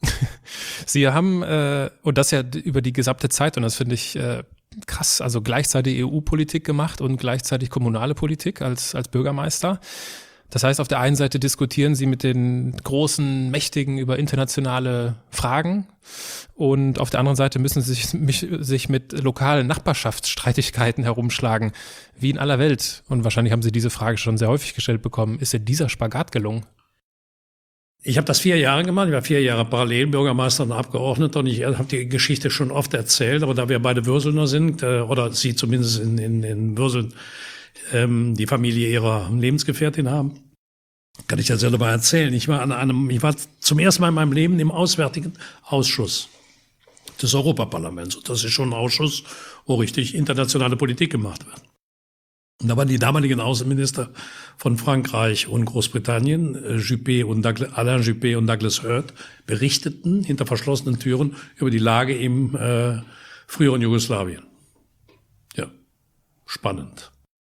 Sie haben, und das ja über die gesamte Zeit, und das finde ich krass, also gleichzeitig EU-Politik gemacht und gleichzeitig kommunale Politik als Bürgermeister. Das heißt, auf der einen Seite diskutieren Sie mit den großen Mächtigen über internationale Fragen und auf der anderen Seite müssen Sie sich mit lokalen Nachbarschaftsstreitigkeiten herumschlagen, wie in aller Welt. Und wahrscheinlich haben Sie diese Frage schon sehr häufig gestellt bekommen. Ist dir dieser Spagat gelungen? Ich habe das 4 Jahre gemacht. Ich war 4 Jahre parallel Bürgermeister und Abgeordneter und ich habe die Geschichte schon oft erzählt. Aber da wir beide Würselner sind, oder Sie zumindest in Würseln die Familie ihrer Lebensgefährtin haben, kann ich das ja dabei erzählen. Ich war zum ersten Mal in meinem Leben im Auswärtigen Ausschuss des Europaparlaments. Und das ist schon ein Ausschuss, wo richtig internationale Politik gemacht wird. Und da waren die damaligen Außenminister von Frankreich und Großbritannien, Alain Juppé und Douglas Hurd, berichteten hinter verschlossenen Türen über die Lage im früheren Jugoslawien. Ja, spannend.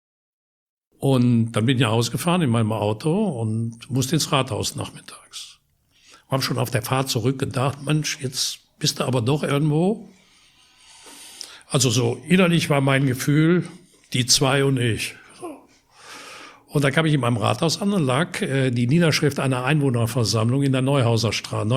Und dann bin ich nach Hause gefahren in meinem Auto und musste ins Rathaus nachmittags. Hab schon auf der Fahrt zurück gedacht, Mensch, jetzt bist du aber doch irgendwo. Also so innerlich war mein Gefühl, die 2 und ich. So. Und da kam ich in meinem Rathaus an und lag die Niederschrift einer Einwohnerversammlung in der Neuhauser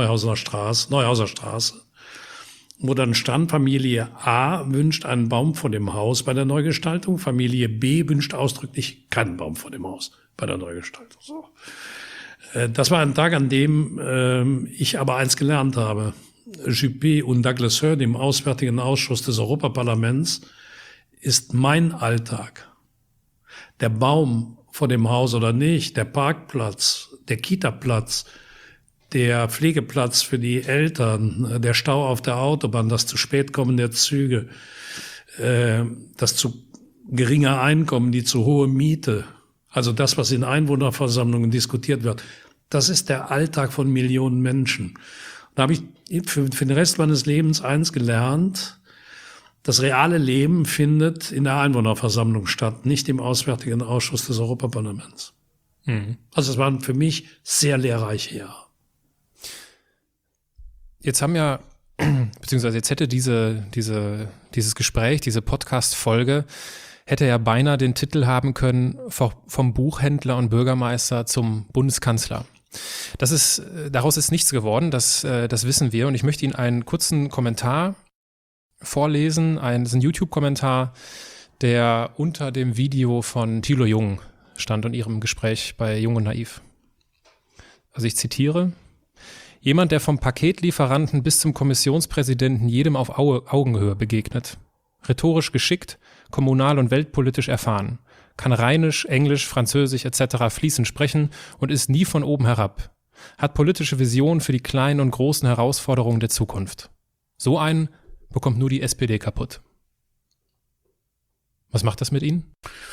Straße, wo dann stand, Familie A wünscht einen Baum vor dem Haus bei der Neugestaltung, Familie B wünscht ausdrücklich keinen Baum vor dem Haus bei der Neugestaltung. So. Das war ein Tag, an dem ich aber eins gelernt habe. Juppé und Douglas Hurd im Auswärtigen Ausschuss des Europaparlaments ist mein Alltag. Der Baum vor dem Haus oder nicht, der Parkplatz, der Kitaplatz, der Pflegeplatz für die Eltern, der Stau auf der Autobahn, das zu spät kommen der Züge, das zu geringe Einkommen, die zu hohe Miete, also das, was in Einwohnerversammlungen diskutiert wird, das ist der Alltag von Millionen Menschen. Da habe ich für den Rest meines Lebens eins gelernt: Das reale Leben findet in der Einwohnerversammlung statt, nicht im Auswärtigen Ausschuss des Europaparlaments. Also es waren für mich sehr lehrreiche Jahre. Jetzt haben ja, beziehungsweise jetzt hätte dieses Gespräch, diese Podcast-Folge, hätte ja beinahe den Titel haben können, vom Buchhändler und Bürgermeister zum Bundeskanzler. Daraus ist nichts geworden, das wissen wir. Und ich möchte Ihnen einen kurzen Kommentar vorlesen, das ist ein YouTube-Kommentar, der unter dem Video von Thilo Jung stand und ihrem Gespräch bei Jung und Naiv. Also ich zitiere: Jemand, der vom Paketlieferanten bis zum Kommissionspräsidenten jedem auf Augenhöhe begegnet. Rhetorisch geschickt, kommunal- und weltpolitisch erfahren. Kann Rheinisch, Englisch, Französisch etc. fließend sprechen und ist nie von oben herab. Hat politische Vision für die kleinen und großen Herausforderungen der Zukunft. So einen bekommt nur die SPD kaputt. Was macht das mit Ihnen?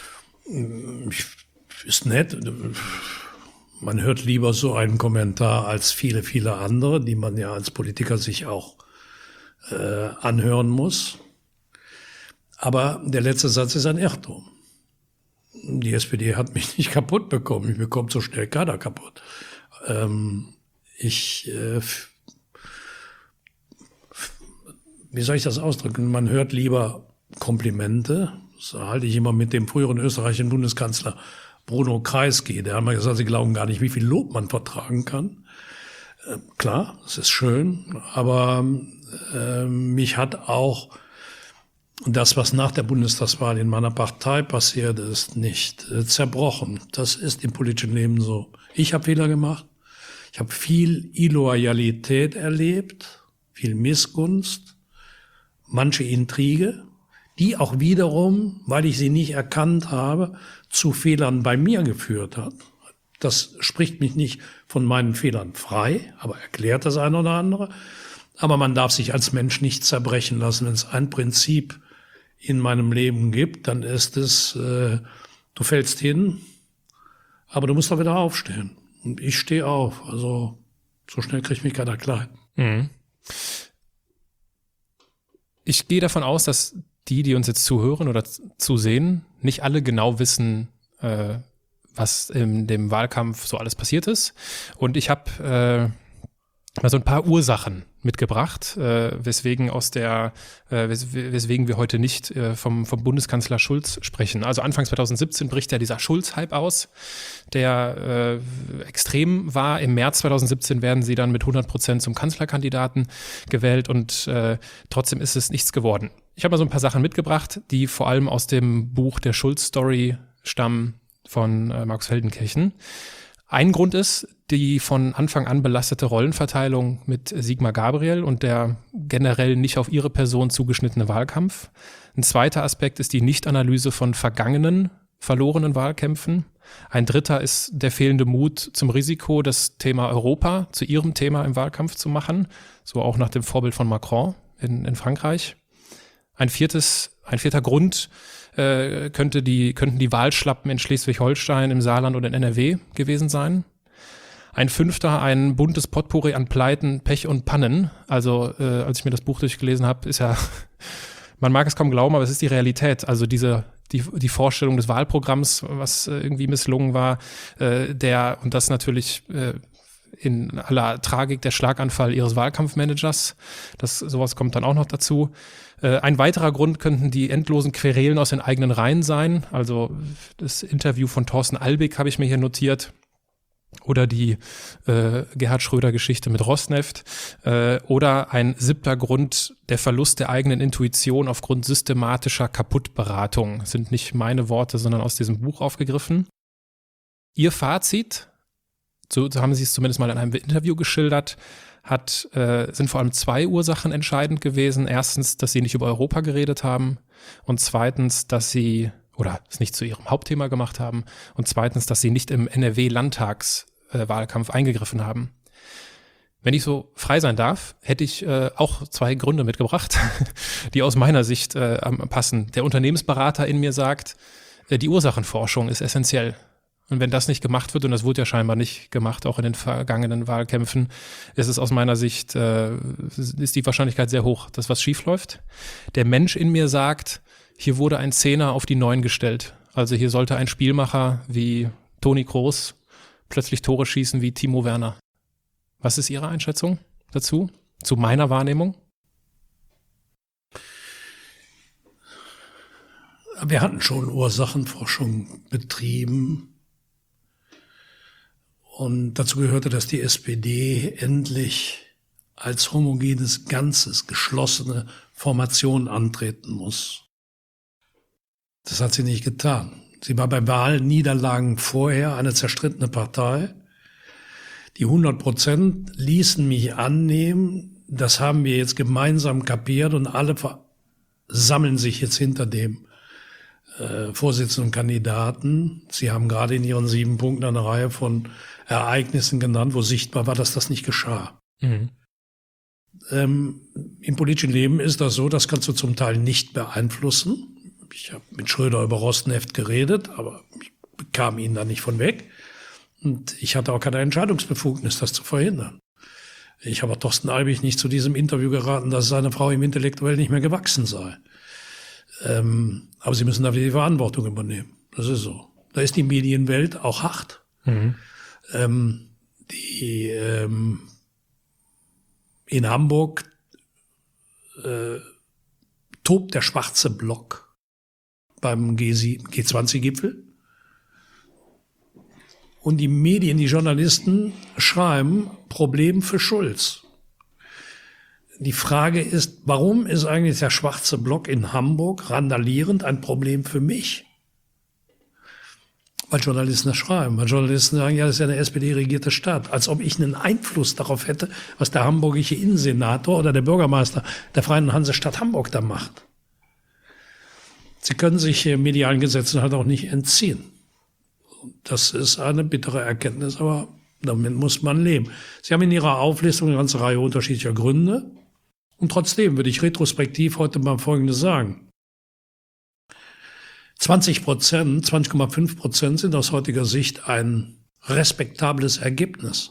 Ist nett. Man hört lieber so einen Kommentar als viele, viele andere, die man ja als Politiker sich auch anhören muss. Aber der letzte Satz ist ein Irrtum. Die SPD hat mich nicht kaputt bekommen. Ich bekomme so schnell keiner kaputt. Wie soll ich das ausdrücken? Man hört lieber Komplimente, Das halte ich immer mit dem früheren österreichischen Bundeskanzler Bruno Kreisky. Der hat mal gesagt, sie glauben gar nicht, wie viel Lob man vertragen kann. Klar, es ist schön, aber mich hat auch das, was nach der Bundestagswahl in meiner Partei passiert ist, nicht zerbrochen. Das ist im politischen Leben so. Ich habe Fehler gemacht. Ich habe viel Illoyalität erlebt, viel Missgunst, manche Intrige, die auch wiederum, weil ich sie nicht erkannt habe, zu Fehlern bei mir geführt hat. Das spricht mich nicht von meinen Fehlern frei, aber erklärt das eine oder andere. Aber man darf sich als Mensch nicht zerbrechen lassen. Wenn es ein Prinzip in meinem Leben gibt, dann ist es, du fällst hin, aber du musst auch wieder aufstehen. Und ich stehe auf. Also so schnell kriegt mich keiner klein. Mhm. Ich gehe davon aus, dass die uns jetzt zuhören oder zusehen, nicht alle genau wissen, was in dem Wahlkampf so alles passiert ist. Und ich habe mal so ein paar Ursachen mitgebracht, weswegen wir heute nicht vom Bundeskanzler Schulz sprechen. Also Anfang 2017 bricht ja dieser Schulz-Hype aus, der extrem war. Im März 2017 werden sie dann mit 100% zum Kanzlerkandidaten gewählt und trotzdem ist es nichts geworden. Ich habe mal so ein paar Sachen mitgebracht, die vor allem aus dem Buch der Schulz-Story stammen von Markus Feldenkirchen. Ein Grund ist die von Anfang an belastete Rollenverteilung mit Sigmar Gabriel und der generell nicht auf ihre Person zugeschnittene Wahlkampf. Ein zweiter Aspekt ist die Nichtanalyse von vergangenen, verlorenen Wahlkämpfen. Ein dritter ist der fehlende Mut zum Risiko, das Thema Europa zu ihrem Thema im Wahlkampf zu machen, so auch nach dem Vorbild von Macron in Frankreich. Ein vierter Grund könnten die Wahlschlappen in Schleswig-Holstein, im Saarland und in NRW gewesen sein. Ein fünfter, ein buntes Potpourri an Pleiten, Pech und Pannen. Also als ich mir das Buch durchgelesen habe, ist ja, man mag es kaum glauben, aber es ist die Realität. Also die Vorstellung des Wahlprogramms, was irgendwie misslungen war, und das natürlich in aller Tragik der Schlaganfall ihres Wahlkampfmanagers. Sowas kommt dann auch noch dazu. Ein weiterer Grund könnten die endlosen Querelen aus den eigenen Reihen sein. Also das Interview von Thorsten Albig habe ich mir hier notiert. Oder die Gerhard Schröder-Geschichte mit Rosneft. Oder ein siebter Grund, der Verlust der eigenen Intuition aufgrund systematischer Kaputtberatung. Das sind nicht meine Worte, sondern aus diesem Buch aufgegriffen. Ihr Fazit, so haben Sie es zumindest mal in einem Interview geschildert, sind vor allem zwei Ursachen entscheidend gewesen. Erstens, dass Sie nicht über Europa geredet haben und zweitens, dass Sie es nicht zu Ihrem Hauptthema gemacht haben und zweitens, dass Sie nicht im NRW-Landtagswahlkampf eingegriffen haben. Wenn ich so frei sein darf, hätte ich auch zwei Gründe mitgebracht, die aus meiner Sicht passen. Der Unternehmensberater in mir sagt, die Ursachenforschung ist essentiell. Und wenn das nicht gemacht wird, und das wurde ja scheinbar nicht gemacht, auch in den vergangenen Wahlkämpfen, ist es aus meiner Sicht, ist die Wahrscheinlichkeit sehr hoch, dass was schief läuft. Der Mensch in mir sagt, hier wurde ein Zehner auf die Neun gestellt. Also hier sollte ein Spielmacher wie Toni Kroos plötzlich Tore schießen wie Timo Werner. Was ist Ihre Einschätzung dazu? Zu meiner Wahrnehmung? Wir hatten schon Ursachenforschung betrieben. Und dazu gehörte, dass die SPD endlich als homogenes Ganzes, geschlossene Formation antreten muss. Das hat sie nicht getan. Sie war bei Wahlniederlagen vorher eine zerstrittene Partei. Die 100% ließen mich annehmen, das haben wir jetzt gemeinsam kapiert und alle sammeln sich jetzt hinter dem Vorsitzenden und Kandidaten. Sie haben gerade in Ihren 7 Punkten eine Reihe von Ereignissen genannt, wo sichtbar war, dass das nicht geschah. Mhm. Im politischen Leben ist das so, das kannst du zum Teil nicht beeinflussen. Ich habe mit Schröder über Rosneft geredet, aber ich bekam ihn da nicht von weg. Und ich hatte auch keine Entscheidungsbefugnis, das zu verhindern. Ich habe Thorsten Albig nicht zu diesem Interview geraten, dass seine Frau ihm intellektuell nicht mehr gewachsen sei. Aber sie müssen dafür die Verantwortung übernehmen. Das ist so. Da ist die Medienwelt auch hart. Mhm. In Hamburg tobt der schwarze Block beim G20-Gipfel. Und die Medien, die Journalisten schreiben, Problem für Schulz. Die Frage ist, warum ist eigentlich der schwarze Block in Hamburg randalierend ein Problem für mich? Weil Journalisten das schreiben, weil Journalisten sagen, ja, das ist ja eine SPD-regierte Stadt. Als ob ich einen Einfluss darauf hätte, was der hamburgische Innensenator oder der Bürgermeister der Freien Hansestadt Hamburg da macht. Sie können sich medialen Gesetzen halt auch nicht entziehen. Das ist eine bittere Erkenntnis, aber damit muss man leben. Sie haben in Ihrer Auflistung eine ganze Reihe unterschiedlicher Gründe. Und trotzdem würde ich retrospektiv heute mal Folgendes sagen. 20,5% sind aus heutiger Sicht ein respektables Ergebnis.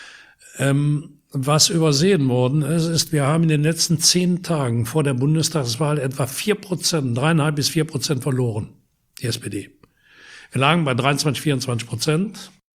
Was übersehen worden ist, wir haben in den letzten 10 Tagen vor der Bundestagswahl etwa 4%, 3,5 bis 4% verloren, die SPD. Wir lagen bei 23, 24%.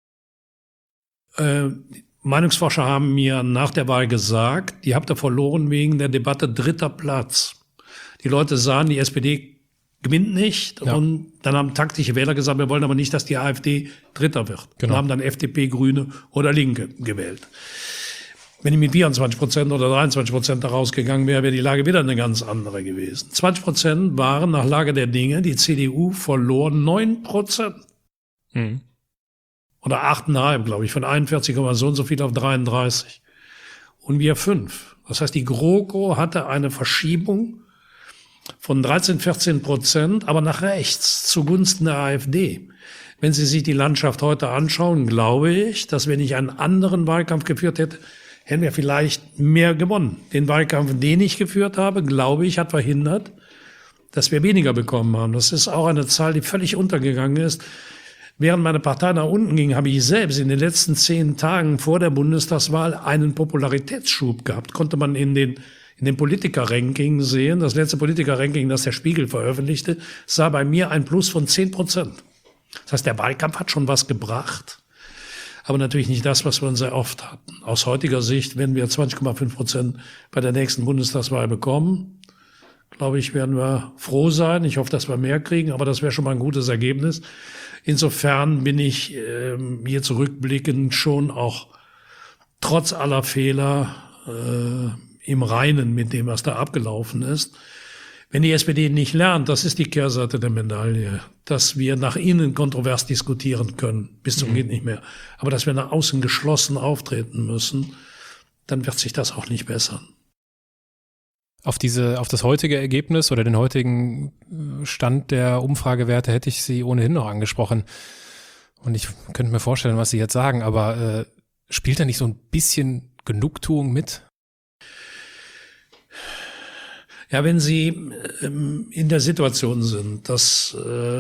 Meinungsforscher haben mir nach der Wahl gesagt, die habt ihr verloren wegen der Debatte 3. Platz. Die Leute sahen, die SPD gewinnt nicht. Ja. Und dann haben taktische Wähler gesagt, wir wollen aber nicht, dass die AfD Dritter wird. Genau. Und haben dann FDP, Grüne oder Linke gewählt. Wenn ich mit 24% oder 23% da rausgegangen wäre, wäre die Lage wieder eine ganz andere gewesen. 20% waren nach Lage der Dinge, die CDU verlor 9%. Mhm. Oder 8,5, glaube ich, von 41, so und so viel auf 33. Und wir 5. Das heißt, die GroKo hatte eine Verschiebung von 13, 14%, aber nach rechts, zugunsten der AfD. Wenn Sie sich die Landschaft heute anschauen, glaube ich, dass wenn ich einen anderen Wahlkampf geführt hätte, hätten wir vielleicht mehr gewonnen. Den Wahlkampf, den ich geführt habe, glaube ich, hat verhindert, dass wir weniger bekommen haben. Das ist auch eine Zahl, die völlig untergegangen ist. Während meine Partei nach unten ging, habe ich selbst in den letzten 10 Tagen vor der Bundestagswahl einen Popularitätsschub gehabt. Konnte man in den Politiker-Ranking sehen. Das letzte Politiker-Ranking, das der Spiegel veröffentlichte, sah bei mir ein Plus von 10%. Das heißt, der Wahlkampf hat schon was gebracht. Aber natürlich nicht das, was wir uns erhofft hatten. Aus heutiger Sicht, wenn wir 20,5% bei der nächsten Bundestagswahl bekommen, glaube ich, werden wir froh sein. Ich hoffe, dass wir mehr kriegen, aber das wäre schon mal ein gutes Ergebnis. Insofern bin ich hier zurückblickend schon auch trotz aller Fehler im Reinen mit dem, was da abgelaufen ist. Wenn die SPD nicht lernt, das ist die Kehrseite der Medaille, dass wir nach innen kontrovers diskutieren können, bis zum geht nicht mehr, aber dass wir nach außen geschlossen auftreten müssen, dann wird sich das auch nicht bessern. Auf das heutige Ergebnis oder den heutigen Stand der Umfragewerte hätte ich Sie ohnehin noch angesprochen. Und ich könnte mir vorstellen, was Sie jetzt sagen, aber spielt da nicht so ein bisschen Genugtuung mit? Ja, wenn Sie in der Situation sind, dass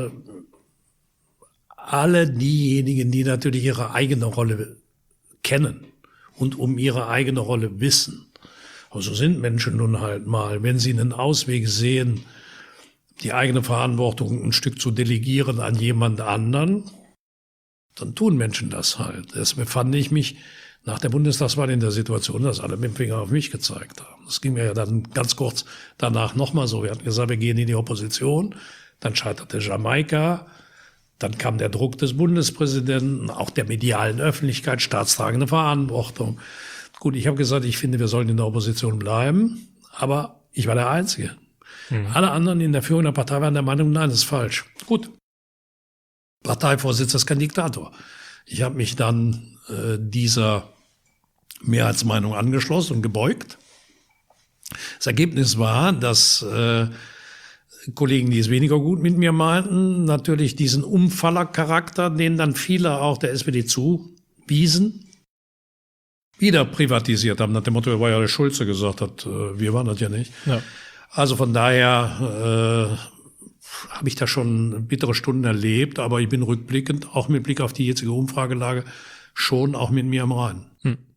alle diejenigen, die natürlich ihre eigene Rolle kennen und um ihre eigene Rolle wissen, aber so sind Menschen nun halt mal, wenn sie einen Ausweg sehen, die eigene Verantwortung ein Stück zu delegieren an jemand anderen, dann tun Menschen das halt. Deshalb befand ich mich nach der Bundestagswahl in der Situation, dass alle mit dem Finger auf mich gezeigt haben. Das ging mir ja dann ganz kurz danach nochmal so. Wir hatten gesagt, wir gehen in die Opposition. Dann scheiterte Jamaika. Dann kam der Druck des Bundespräsidenten, auch der medialen Öffentlichkeit, staatstragende Verantwortung. Gut, ich habe gesagt, ich finde, wir sollen in der Opposition bleiben. Aber ich war der Einzige. Alle anderen in der Führung der Partei waren der Meinung, nein, das ist falsch. Gut. Parteivorsitzender ist kein Diktator. Ich habe mich dann dieser Mehrheitsmeinung angeschlossen und gebeugt. Das Ergebnis war, dass Kollegen, die es weniger gut mit mir meinten, natürlich diesen Umfallercharakter, den dann viele auch der SPD zuwiesen, wieder privatisiert haben. Nach dem Motto, war ja der Schulze gesagt hat, wir waren das ja nicht. Ja. Also von daher habe ich da schon bittere Stunden erlebt, aber ich bin rückblickend, auch mit Blick auf die jetzige Umfragelage, schon auch mit mir im Reinen.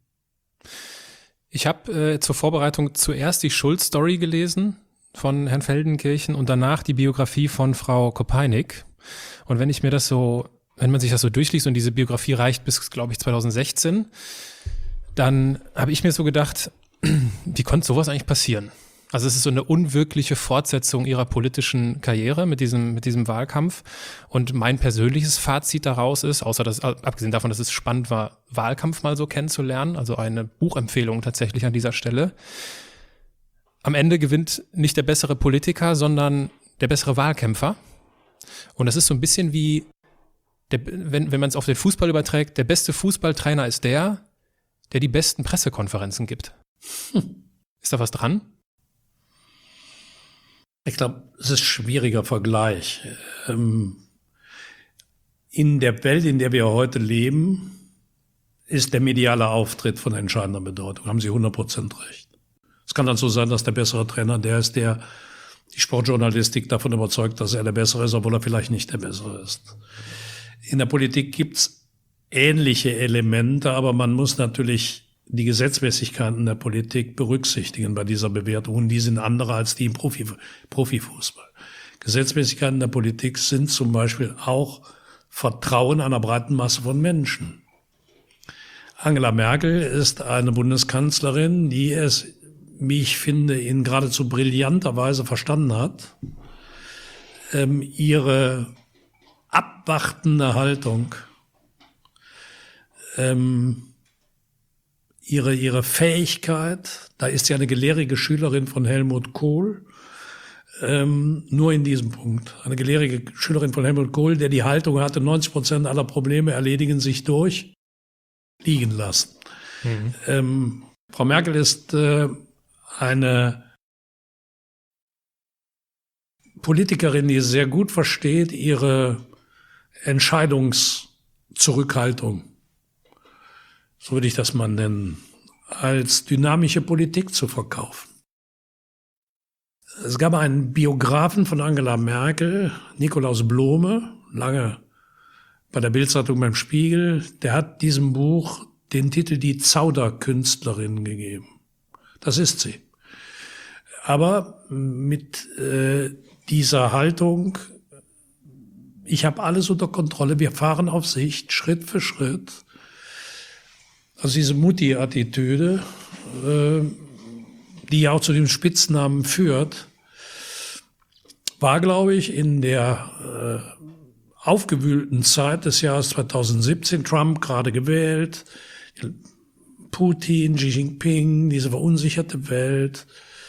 Ich habe zur Vorbereitung zuerst die Schulz-Story gelesen von Herrn Feldenkirchen und danach die Biografie von Frau Kopeinik. Und wenn man sich das so durchliest und diese Biografie reicht bis, glaube ich, 2016, dann habe ich mir so gedacht, wie konnte sowas eigentlich passieren? Also es ist so eine unwirkliche Fortsetzung ihrer politischen Karriere mit diesem Wahlkampf. Und mein persönliches Fazit daraus ist, abgesehen davon, dass es spannend war, Wahlkampf mal so kennenzulernen, also eine Buchempfehlung tatsächlich an dieser Stelle. Am Ende gewinnt nicht der bessere Politiker, sondern der bessere Wahlkämpfer. Und das ist so ein bisschen wie, wenn man es auf den Fußball überträgt, der beste Fußballtrainer ist der die besten Pressekonferenzen gibt. Ist da was dran? Ich glaube, es ist ein schwieriger Vergleich. In der Welt, in der wir heute leben, ist der mediale Auftritt von entscheidender Bedeutung. Haben Sie 100% recht. Es kann dann so sein, dass der bessere Trainer der ist, der die Sportjournalistik davon überzeugt, dass er der Bessere ist, obwohl er vielleicht nicht der Bessere ist. In der Politik gibt's ähnliche Elemente, aber man muss natürlich die Gesetzmäßigkeiten der Politik berücksichtigen bei dieser Bewertung. Und die sind andere als die im Profifußball. Gesetzmäßigkeiten der Politik sind zum Beispiel auch Vertrauen einer breiten Masse von Menschen. Angela Merkel ist eine Bundeskanzlerin, die es, wie ich finde, in geradezu brillanter Weise verstanden hat, ihre abwartende Haltung, ihre Fähigkeit, da ist sie eine gelehrige Schülerin von Helmut Kohl, nur in diesem Punkt. Eine gelehrige Schülerin von Helmut Kohl, der die Haltung hatte, 90% aller Probleme erledigen sich durch liegen lassen. Frau Merkel ist eine Politikerin, die es sehr gut versteht, ihre Entscheidungszurückhaltung, so würde ich das mal nennen, als dynamische Politik zu verkaufen. Es gab einen Biografen von Angela Merkel, Nikolaus Blome, lange bei der Bild-Zeitung beim Spiegel, der hat diesem Buch den Titel Die Zauderkünstlerin gegeben. Das ist sie. Aber mit dieser Haltung, ich habe alles unter Kontrolle, wir fahren auf Sicht, Schritt für Schritt. Also diese Mutti-Attitüde, die ja auch zu dem Spitznamen führt, war, glaube ich, in der aufgewühlten Zeit des Jahres 2017, Trump gerade gewählt, Putin, Xi Jinping, diese verunsicherte Welt,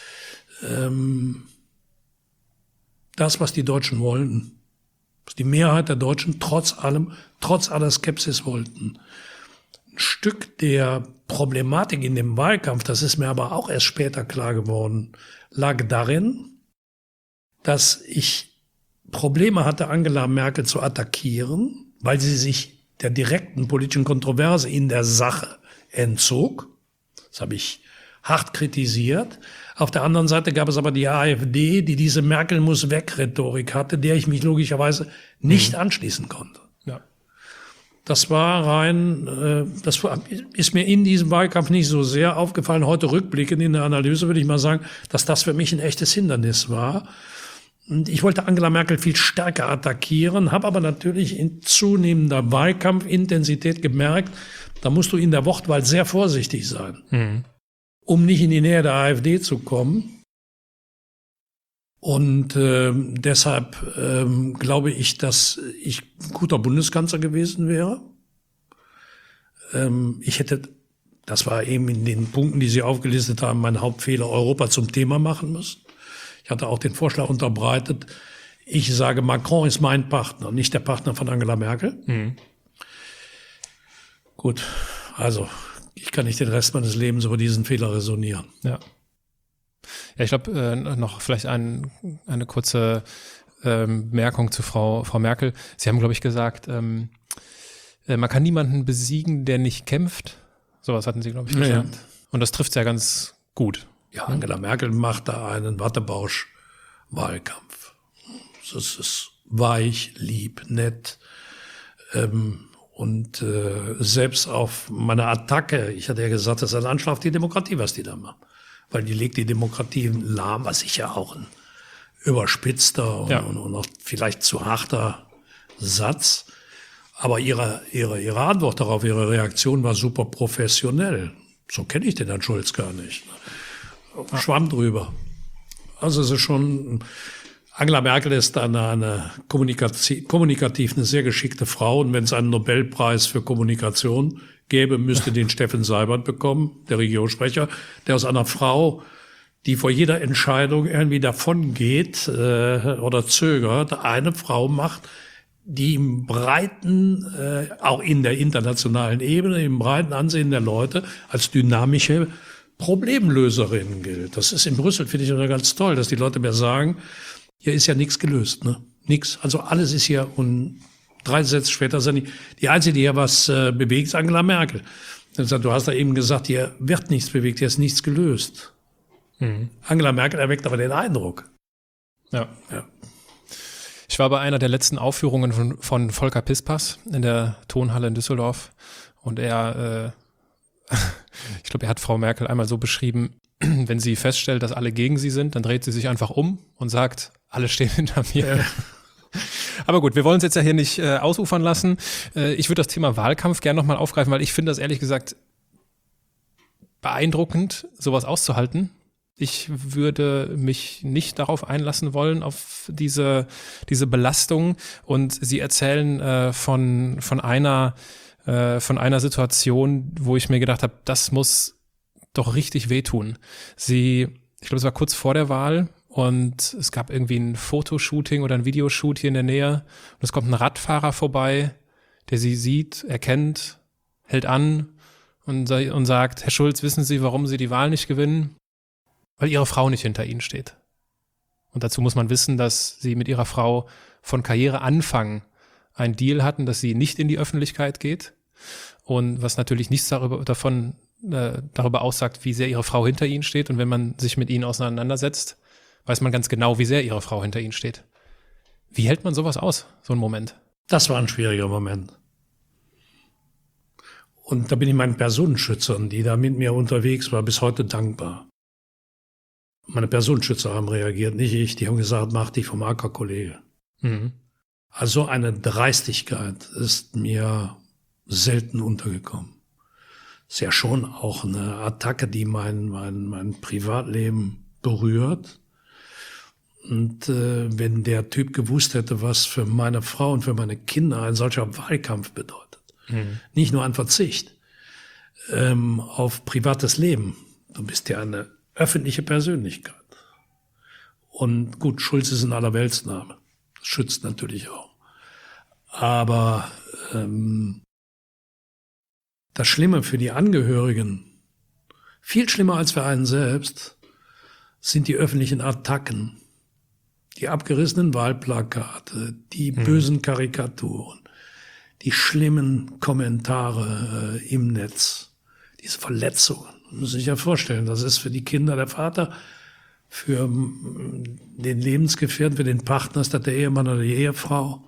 das, was die Deutschen wollten, was die Mehrheit der Deutschen trotz aller Skepsis wollten. Ein Stück der Problematik in dem Wahlkampf, das ist mir aber auch erst später klar geworden, lag darin, dass ich Probleme hatte, Angela Merkel zu attackieren, weil sie sich der direkten politischen Kontroverse in der Sache entzog. Das habe ich hart kritisiert. Auf der anderen Seite gab es aber die AfD, die diese Merkel-muss-weg-Rhetorik hatte, der ich mich logischerweise nicht anschließen konnte. Ja. Das war das ist mir in diesem Wahlkampf nicht so sehr aufgefallen. Heute rückblickend in der Analyse würde ich mal sagen, dass das für mich ein echtes Hindernis war. Und ich wollte Angela Merkel viel stärker attackieren, habe aber natürlich in zunehmender Wahlkampfintensität gemerkt, da musst du in der Wortwahl sehr vorsichtig sein, um nicht in die Nähe der AfD zu kommen. Und deshalb glaube ich, dass ich ein guter Bundeskanzler gewesen wäre. Ich hätte, das war eben in den Punkten, die Sie aufgelistet haben, mein Hauptfehler, Europa zum Thema machen müssen. Ich hatte auch den Vorschlag unterbreitet, ich sage, Macron ist mein Partner, nicht der Partner von Angela Merkel. Gut, also ich kann nicht den Rest meines Lebens über diesen Fehler resonieren. Ja, ich glaube, noch vielleicht eine kurze Bemerkung zu Frau Merkel. Sie haben, glaube ich, gesagt, man kann niemanden besiegen, der nicht kämpft. Sowas hatten Sie, glaube ich, gesagt. Ja. Und das trifft es ja ganz gut. Ja, Angela Merkel macht da einen Wattebausch-Wahlkampf. Das ist weich, lieb, nett. Und selbst auf meine Attacke, ich hatte ja gesagt, das ist ein Anschlag auf die Demokratie, was die da machen. Weil die legt die Demokratie lahm, was sicher auch ein überspitzter und auch vielleicht zu harter Satz. Aber ihre Antwort darauf, ihre Reaktion war super professionell. So kenne ich den Herrn Schulz gar nicht. Schwamm drüber. Also es ist schon, Angela Merkel ist eine kommunikativ eine sehr geschickte Frau. Und wenn es einen Nobelpreis für Kommunikation gäbe, müsste den Steffen Seibert bekommen, der Regierungssprecher, der aus einer Frau, die vor jeder Entscheidung irgendwie davongeht oder zögert, eine Frau macht, die im breiten, auch in der internationalen Ebene, im breiten Ansehen der Leute als dynamische Problemlöserin gilt. Das ist in Brüssel, finde ich, immer ganz toll, dass die Leute mir sagen, hier ist ja nichts gelöst, ne? Nix. Also alles ist hier, und 3 Sätze später sind die Einzige, die hier was bewegt, ist Angela Merkel. Du hast da eben gesagt, hier wird nichts bewegt, hier ist nichts gelöst. Angela Merkel erweckt aber den Eindruck. Ja. Ich war bei einer der letzten Aufführungen von Volker Pispas in der Tonhalle in Düsseldorf und er ich glaube, er hat Frau Merkel einmal so beschrieben, wenn sie feststellt, dass alle gegen sie sind, dann dreht sie sich einfach um und sagt, alle stehen hinter mir. Aber gut, wir wollen uns jetzt ja hier nicht ausufern lassen. Ich würde das Thema Wahlkampf gerne nochmal aufgreifen, weil ich finde das ehrlich gesagt beeindruckend, sowas auszuhalten. Ich würde mich nicht darauf einlassen wollen, auf diese Belastung. Und Sie erzählen von einer Situation, wo ich mir gedacht habe, das muss doch richtig wehtun. Ich glaube, es war kurz vor der Wahl und es gab irgendwie ein Fotoshooting oder ein Videoshoot hier in der Nähe und es kommt ein Radfahrer vorbei, der Sie sieht, erkennt, hält an und sagt, Herr Schulz, wissen Sie, warum Sie die Wahl nicht gewinnen? Weil Ihre Frau nicht hinter Ihnen steht. Und dazu muss man wissen, dass Sie mit Ihrer Frau von Karriereanfang einen Deal hatten, dass sie nicht in die Öffentlichkeit geht. Und was natürlich nichts darüber aussagt, wie sehr Ihre Frau hinter Ihnen steht. Und wenn man sich mit Ihnen auseinandersetzt, weiß man ganz genau, wie sehr Ihre Frau hinter Ihnen steht. Wie hält man sowas aus, so einen Moment? Das war ein schwieriger Moment. Und da bin ich meinen Personenschützern, die da mit mir unterwegs waren, bis heute dankbar. Meine Personenschützer haben reagiert, nicht ich. Die haben gesagt, mach dich vom Acker, Kollege. Also eine Dreistigkeit ist mir selten untergekommen. Ist ja schon auch eine Attacke, die mein Privatleben berührt. Und wenn der Typ gewusst hätte, was für meine Frau und für meine Kinder ein solcher Wahlkampf bedeutet, nicht nur ein Verzicht auf privates Leben. Du bist ja eine öffentliche Persönlichkeit. Und gut, Schulz ist ein Allerweltsname. Das schützt natürlich auch. Aber das Schlimme für die Angehörigen, viel schlimmer als für einen selbst, sind die öffentlichen Attacken, die abgerissenen Wahlplakate, die bösen Karikaturen, die schlimmen Kommentare im Netz, diese Verletzungen. Man muss sich ja vorstellen, das ist für die Kinder der Vater, für den Lebensgefährten, für den Partner ist das der Ehemann oder die Ehefrau.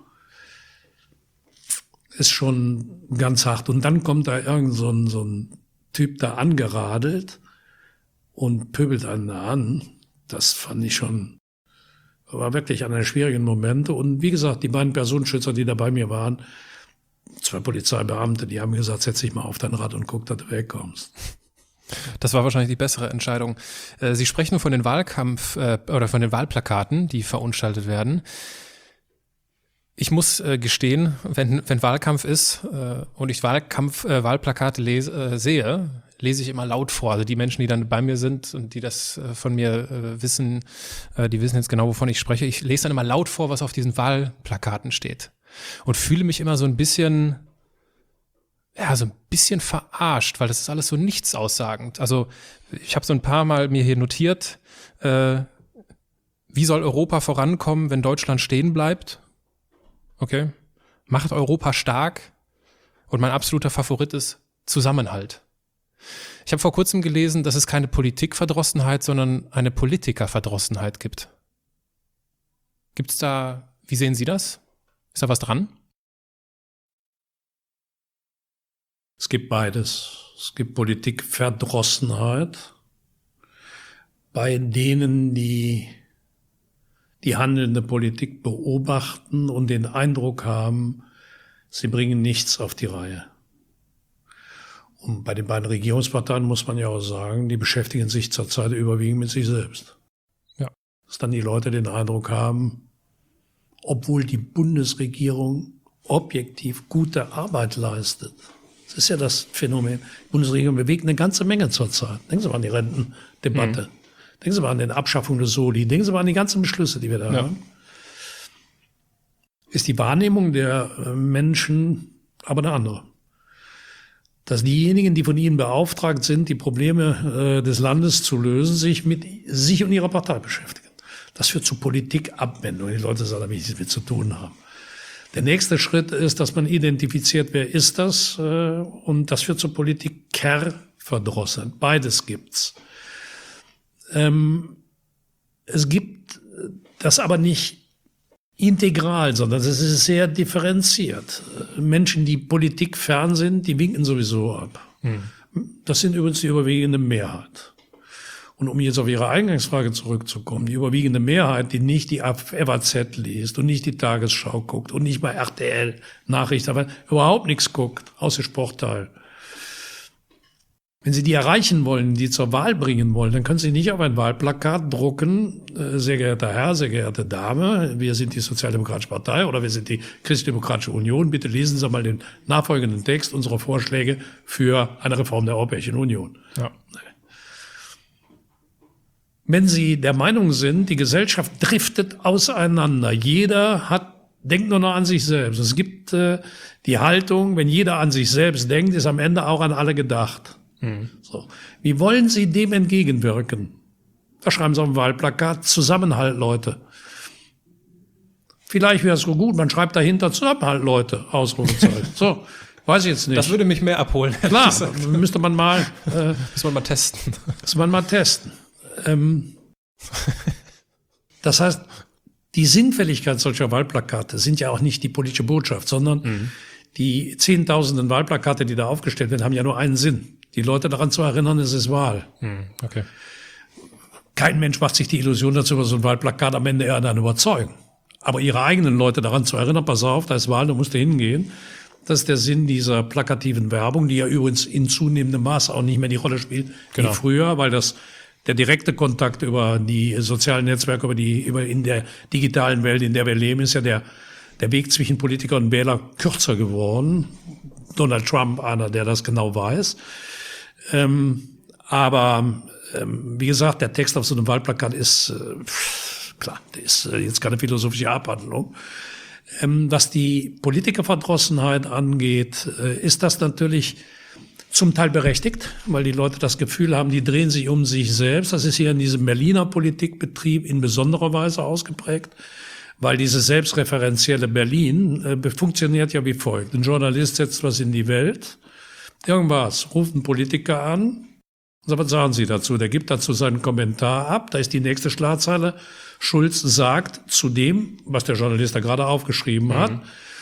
Ist schon ganz hart. Und dann kommt da irgend so ein Typ da angeradelt und pöbelt einen da an. Das fand ich schon, war wirklich einer der schwierigen Momente. Und wie gesagt, die beiden Personenschützer, die da bei mir waren, 2 Polizeibeamte, die haben gesagt, setz dich mal auf dein Rad und guck, dass du wegkommst. Das war wahrscheinlich die bessere Entscheidung. Sie sprechen von den oder von den Wahlplakaten, die verunstaltet werden. Ich muss gestehen, wenn Wahlkampf ist und ich Wahlplakate sehe, lese ich immer laut vor. Also die Menschen, die dann bei mir sind und die das von mir wissen, die wissen jetzt genau, wovon ich spreche. Ich lese dann immer laut vor, was auf diesen Wahlplakaten steht und fühle mich immer so ein bisschen verarscht, weil das ist alles so nichts aussagend. Also ich habe so ein paar Mal mir hier notiert, wie soll Europa vorankommen, wenn Deutschland stehen bleibt? Okay. Macht Europa stark. Und mein absoluter Favorit ist Zusammenhalt. Ich habe vor kurzem gelesen, dass es keine Politikverdrossenheit, sondern eine Politikerverdrossenheit gibt. Gibt's da, wie sehen Sie das? Ist da was dran? Es gibt beides. Es gibt Politikverdrossenheit bei denen, die handelnde Politik beobachten und den Eindruck haben, sie bringen nichts auf die Reihe. Und bei den beiden Regierungsparteien muss man ja auch sagen, die beschäftigen sich zurzeit überwiegend mit sich selbst. Ja. dass dann die Leute den Eindruck haben, obwohl die Bundesregierung objektiv gute Arbeit leistet. Das ist ja das Phänomen. Die Bundesregierung bewegt eine ganze Menge zurzeit. Denken Sie mal an die Rentendebatte. Denken Sie mal an die Abschaffung des Soli. Denken Sie mal an die ganzen Beschlüsse, die wir da haben. Ist die Wahrnehmung der Menschen aber eine andere. Dass diejenigen, die von ihnen beauftragt sind, die Probleme des Landes zu lösen, sich mit sich und ihrer Partei beschäftigen. Das führt zu Politikabwendung. Die Leute sagen, da will ich nichts mit zu tun haben. Der nächste Schritt ist, dass man identifiziert, wer ist das, und das führt zu Politikerverdrossenheit. Beides gibt's. Es gibt das aber nicht integral, sondern es ist sehr differenziert. Menschen, die politikfern sind, die winken sowieso ab. Das sind übrigens die überwiegende Mehrheit. Und um jetzt auf Ihre Eingangsfrage zurückzukommen, die überwiegende Mehrheit, die nicht die FAZ liest und nicht die Tagesschau guckt und nicht bei RTL Nachrichten, aber überhaupt nichts guckt, außer Sportteil. Wenn Sie die erreichen wollen, die zur Wahl bringen wollen, dann können Sie nicht auf ein Wahlplakat drucken, sehr geehrter Herr, sehr geehrte Dame, wir sind die Sozialdemokratische Partei oder wir sind die Christlich-Demokratische Union, bitte lesen Sie mal den nachfolgenden Text unserer Vorschläge für eine Reform der Europäischen Union. Ja. Wenn Sie der Meinung sind, die Gesellschaft driftet auseinander, jeder denkt nur noch an sich selbst. Es gibt die Haltung, wenn jeder an sich selbst denkt, ist am Ende auch an alle gedacht. So. Wie wollen Sie dem entgegenwirken? Da schreiben Sie auf dem Wahlplakat Zusammenhalt, Leute. Vielleicht wäre es so gut, man schreibt dahinter Zusammenhalt, Leute, Ausrufezeichen. So, weiß ich jetzt nicht. Das würde mich mehr abholen. Klar, müsste man mal testen. Das heißt, die Sinnfälligkeit solcher Wahlplakate sind ja auch nicht die politische Botschaft, sondern die Zehntausenden Wahlplakate, die da aufgestellt werden, haben ja nur einen Sinn. Die Leute daran zu erinnern, es ist Wahl. Okay. Kein Mensch macht sich die Illusion dazu, über so ein Wahlplakat am Ende eher dann überzeugen. Aber ihre eigenen Leute daran zu erinnern, pass auf, da ist Wahl, du musst da hingehen. Das ist der Sinn dieser plakativen Werbung, die ja übrigens in zunehmendem Maß auch nicht mehr die Rolle spielt wie früher, weil der direkte Kontakt über die sozialen Netzwerke, über in der digitalen Welt, in der wir leben, ist ja der Weg zwischen Politiker und Wähler kürzer geworden. Donald Trump, einer, der das genau weiß. Aber wie gesagt, der Text auf so einem Wahlplakat ist, klar, der ist jetzt keine philosophische Abhandlung. Was die Politikerverdrossenheit angeht, ist das natürlich zum Teil berechtigt, weil die Leute das Gefühl haben, die drehen sich um sich selbst. Das ist hier in diesem Berliner Politikbetrieb in besonderer Weise ausgeprägt, weil dieses selbstreferenzielle Berlin funktioniert ja wie folgt. Ein Journalist setzt was in die Welt, irgendwas, ruft ein Politiker an, sagt, was sagen Sie dazu? Der gibt dazu seinen Kommentar ab, da ist die nächste Schlagzeile. Schulz sagt zu dem, was der Journalist da gerade aufgeschrieben hat.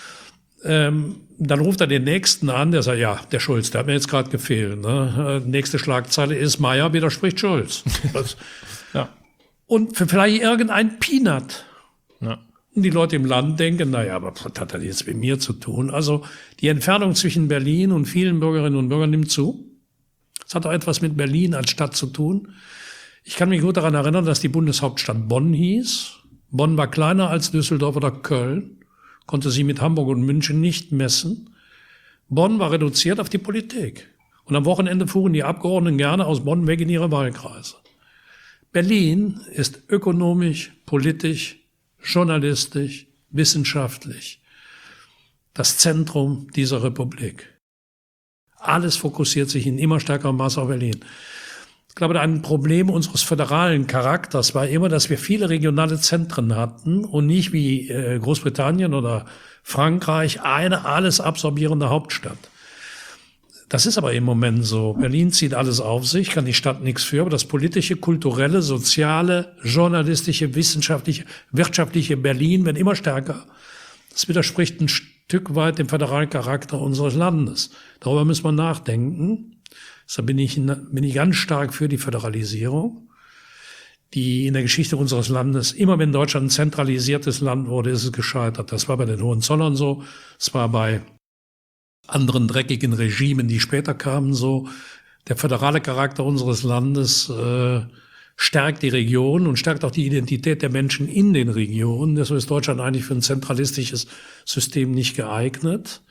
Dann ruft er den Nächsten an, der sagt, ja, der Schulz, der hat mir jetzt gerade gefehlt. Ne? Nächste Schlagzeile ist, Meier widerspricht Schulz. Und für vielleicht irgendein Peanut. Ja. Und die Leute im Land denken, naja, aber was hat das jetzt mit mir zu tun? Also die Entfernung zwischen Berlin und vielen Bürgerinnen und Bürgern nimmt zu. Es hat auch etwas mit Berlin als Stadt zu tun. Ich kann mich gut daran erinnern, dass die Bundeshauptstadt Bonn hieß. Bonn war kleiner als Düsseldorf oder Köln, konnte sie mit Hamburg und München nicht messen. Bonn war reduziert auf die Politik. Und am Wochenende fuhren die Abgeordneten gerne aus Bonn weg in ihre Wahlkreise. Berlin ist ökonomisch, politisch, journalistisch, wissenschaftlich das Zentrum dieser Republik. Alles fokussiert sich in immer stärkerem Maß auf Berlin. Ich glaube, ein Problem unseres föderalen Charakters war immer, dass wir viele regionale Zentren hatten und nicht wie Großbritannien oder Frankreich eine alles absorbierende Hauptstadt. Das ist aber im Moment so. Berlin zieht alles auf sich, kann die Stadt nichts für, aber das politische, kulturelle, soziale, journalistische, wissenschaftliche, wirtschaftliche Berlin wird immer stärker. Das widerspricht ein Stück weit dem föderalen Charakter unseres Landes. Darüber müssen wir nachdenken. Deshalb bin ich ganz stark für die Föderalisierung, die in der Geschichte unseres Landes, immer wenn Deutschland ein zentralisiertes Land wurde, ist es gescheitert. Das war bei den Hohenzollern so, es war bei anderen dreckigen Regimen, die später kamen, so. Der föderale Charakter unseres Landes stärkt die Region und stärkt auch die Identität der Menschen in den Regionen. Deshalb ist Deutschland eigentlich für ein zentralistisches System nicht geeignet.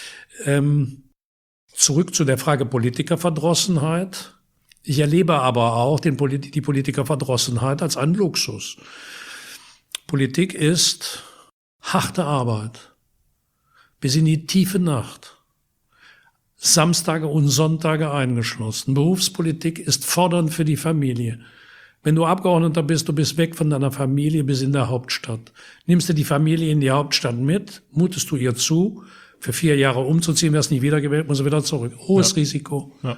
Zurück zu der Frage Politikerverdrossenheit. Ich erlebe aber auch die Politikerverdrossenheit als einen Luxus. Politik ist harte Arbeit bis in die tiefe Nacht. Samstage und Sonntage eingeschlossen. Berufspolitik ist fordernd für die Familie. Wenn du Abgeordneter bist, du bist weg von deiner Familie bis in der Hauptstadt. Nimmst du die Familie in die Hauptstadt mit, mutest du ihr zu, für 4 Jahre umzuziehen, wirst nicht wiedergewählt, muss er wieder zurück. Hohes Risiko. Ja.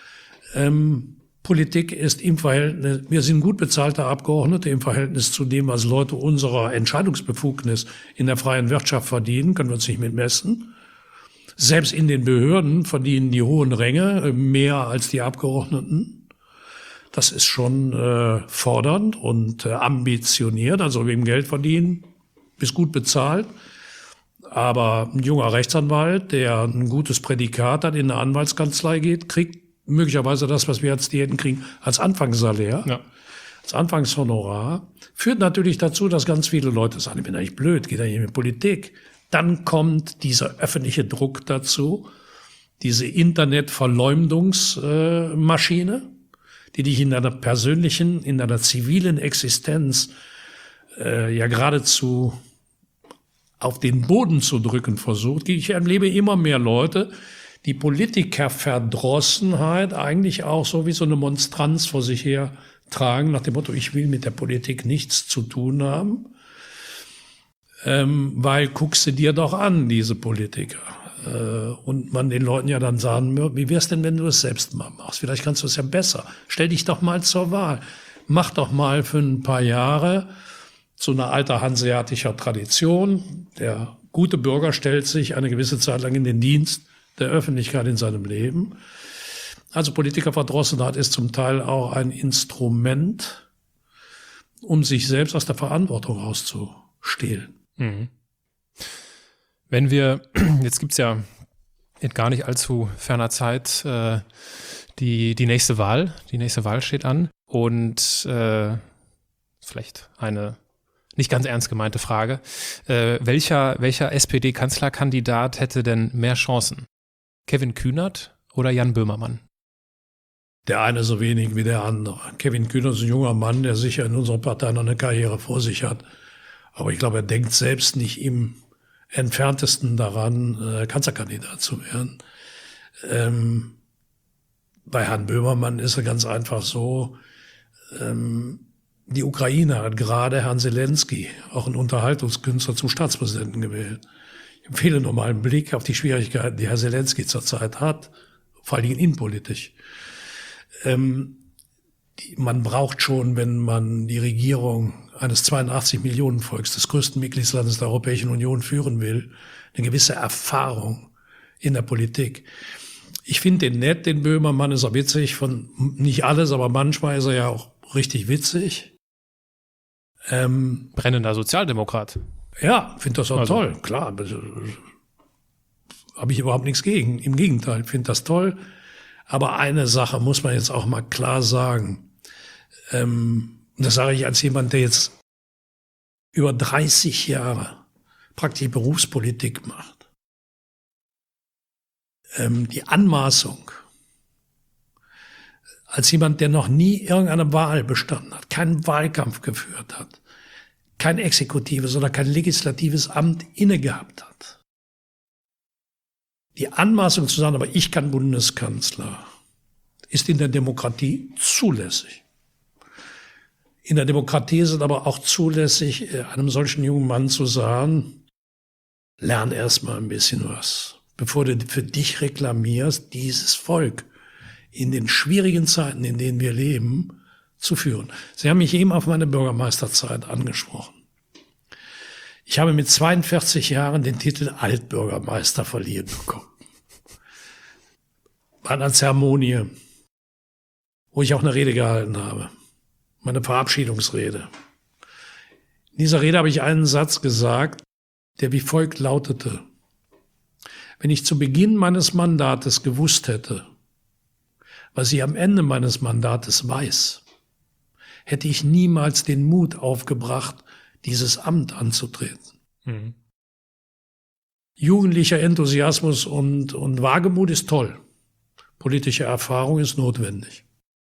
Politik ist im Verhältnis, wir sind gut bezahlte Abgeordnete im Verhältnis zu dem, was Leute unserer Entscheidungsbefugnis in der freien Wirtschaft verdienen, können wir uns nicht mitmessen. Selbst in den Behörden verdienen die hohen Ränge mehr als die Abgeordneten. Das ist schon fordernd und ambitioniert, also wegen Geld verdienen, bist gut bezahlt. Aber ein junger Rechtsanwalt, der ein gutes Prädikat hat, in eine Anwaltskanzlei geht, kriegt möglicherweise das, was wir als Diäten kriegen, als Anfangssalär, als Anfangshonorar. Führt natürlich dazu, dass ganz viele Leute sagen, ich bin eigentlich blöd, geht eigentlich mit Politik. Dann kommt dieser öffentliche Druck dazu, diese Internetverleumdungsmaschine, die dich in deiner persönlichen, in deiner zivilen Existenz ja geradezu auf den Boden zu drücken versucht. Ich erlebe immer mehr Leute, die Politikerverdrossenheit eigentlich auch so wie so eine Monstranz vor sich her tragen, nach dem Motto, ich will mit der Politik nichts zu tun haben, weil guckst du dir doch an, diese Politiker. Und man den Leuten ja dann sagen wird, wie wär's denn, wenn du es selbst mal machst? Vielleicht kannst du es ja besser. Stell dich doch mal zur Wahl. Mach doch mal für ein paar Jahre zu einer alter hanseatischer Tradition. Der gute Bürger stellt sich eine gewisse Zeit lang in den Dienst der Öffentlichkeit in seinem Leben. Also Politikerverdrossenheit ist zum Teil auch ein Instrument, um sich selbst aus der Verantwortung rauszustehlen. Mhm. Wenn wir, jetzt gibt's ja in gar nicht allzu ferner Zeit die nächste Wahl. Die nächste Wahl steht an. Und vielleicht eine nicht ganz ernst gemeinte Frage. Welcher SPD-Kanzlerkandidat hätte denn mehr Chancen? Kevin Kühnert oder Jan Böhmermann? Der eine so wenig wie der andere. Kevin Kühnert ist ein junger Mann, der sicher in unserer Partei noch eine Karriere vor sich hat. Aber ich glaube, er denkt selbst nicht im Entferntesten daran, Kanzlerkandidat zu werden. Bei Herrn Böhmermann ist es ganz einfach so, die Ukraine hat gerade Herrn Zelensky, auch ein Unterhaltungskünstler, zum Staatspräsidenten gewählt. Ich empfehle nur mal einen Blick auf die Schwierigkeiten, die Herr Zelensky zurzeit hat, vor allen Dingen innenpolitisch. Man braucht schon, wenn man die Regierung eines 82 Millionen Volks, des größten Mitgliedslandes der Europäischen Union führen will, eine gewisse Erfahrung in der Politik. Ich finde den nett, den Böhmermann, ist auch witzig, von nicht alles, aber manchmal ist er ja auch richtig witzig. Brennender Sozialdemokrat. Ja, finde das auch toll, klar. Habe ich überhaupt nichts gegen. Im Gegenteil, finde das toll. Aber eine Sache muss man jetzt auch mal klar sagen. Das sage ich als jemand, der jetzt über 30 Jahre praktisch Berufspolitik macht. Die Anmaßung, als jemand, der noch nie irgendeine Wahl bestanden hat, keinen Wahlkampf geführt hat, kein exekutives oder kein legislatives Amt inne gehabt hat. Die Anmaßung zu sagen, aber ich kann Bundeskanzler, ist in der Demokratie zulässig. In der Demokratie ist es aber auch zulässig, einem solchen jungen Mann zu sagen, lern erst mal ein bisschen was, bevor du für dich reklamierst, dieses Volk in den schwierigen Zeiten, in denen wir leben, zu führen. Sie haben mich eben auf meine Bürgermeisterzeit angesprochen. Ich habe mit 42 Jahren den Titel Altbürgermeister verliehen bekommen. Bei einer Zeremonie, wo ich auch eine Rede gehalten habe. Meine Verabschiedungsrede. In dieser Rede habe ich einen Satz gesagt, der wie folgt lautete: Wenn ich zu Beginn meines Mandates gewusst hätte, was ich am Ende meines Mandates weiß, hätte ich niemals den Mut aufgebracht, dieses Amt anzutreten. Mhm. Jugendlicher Enthusiasmus und Wagemut ist toll. Politische Erfahrung ist notwendig.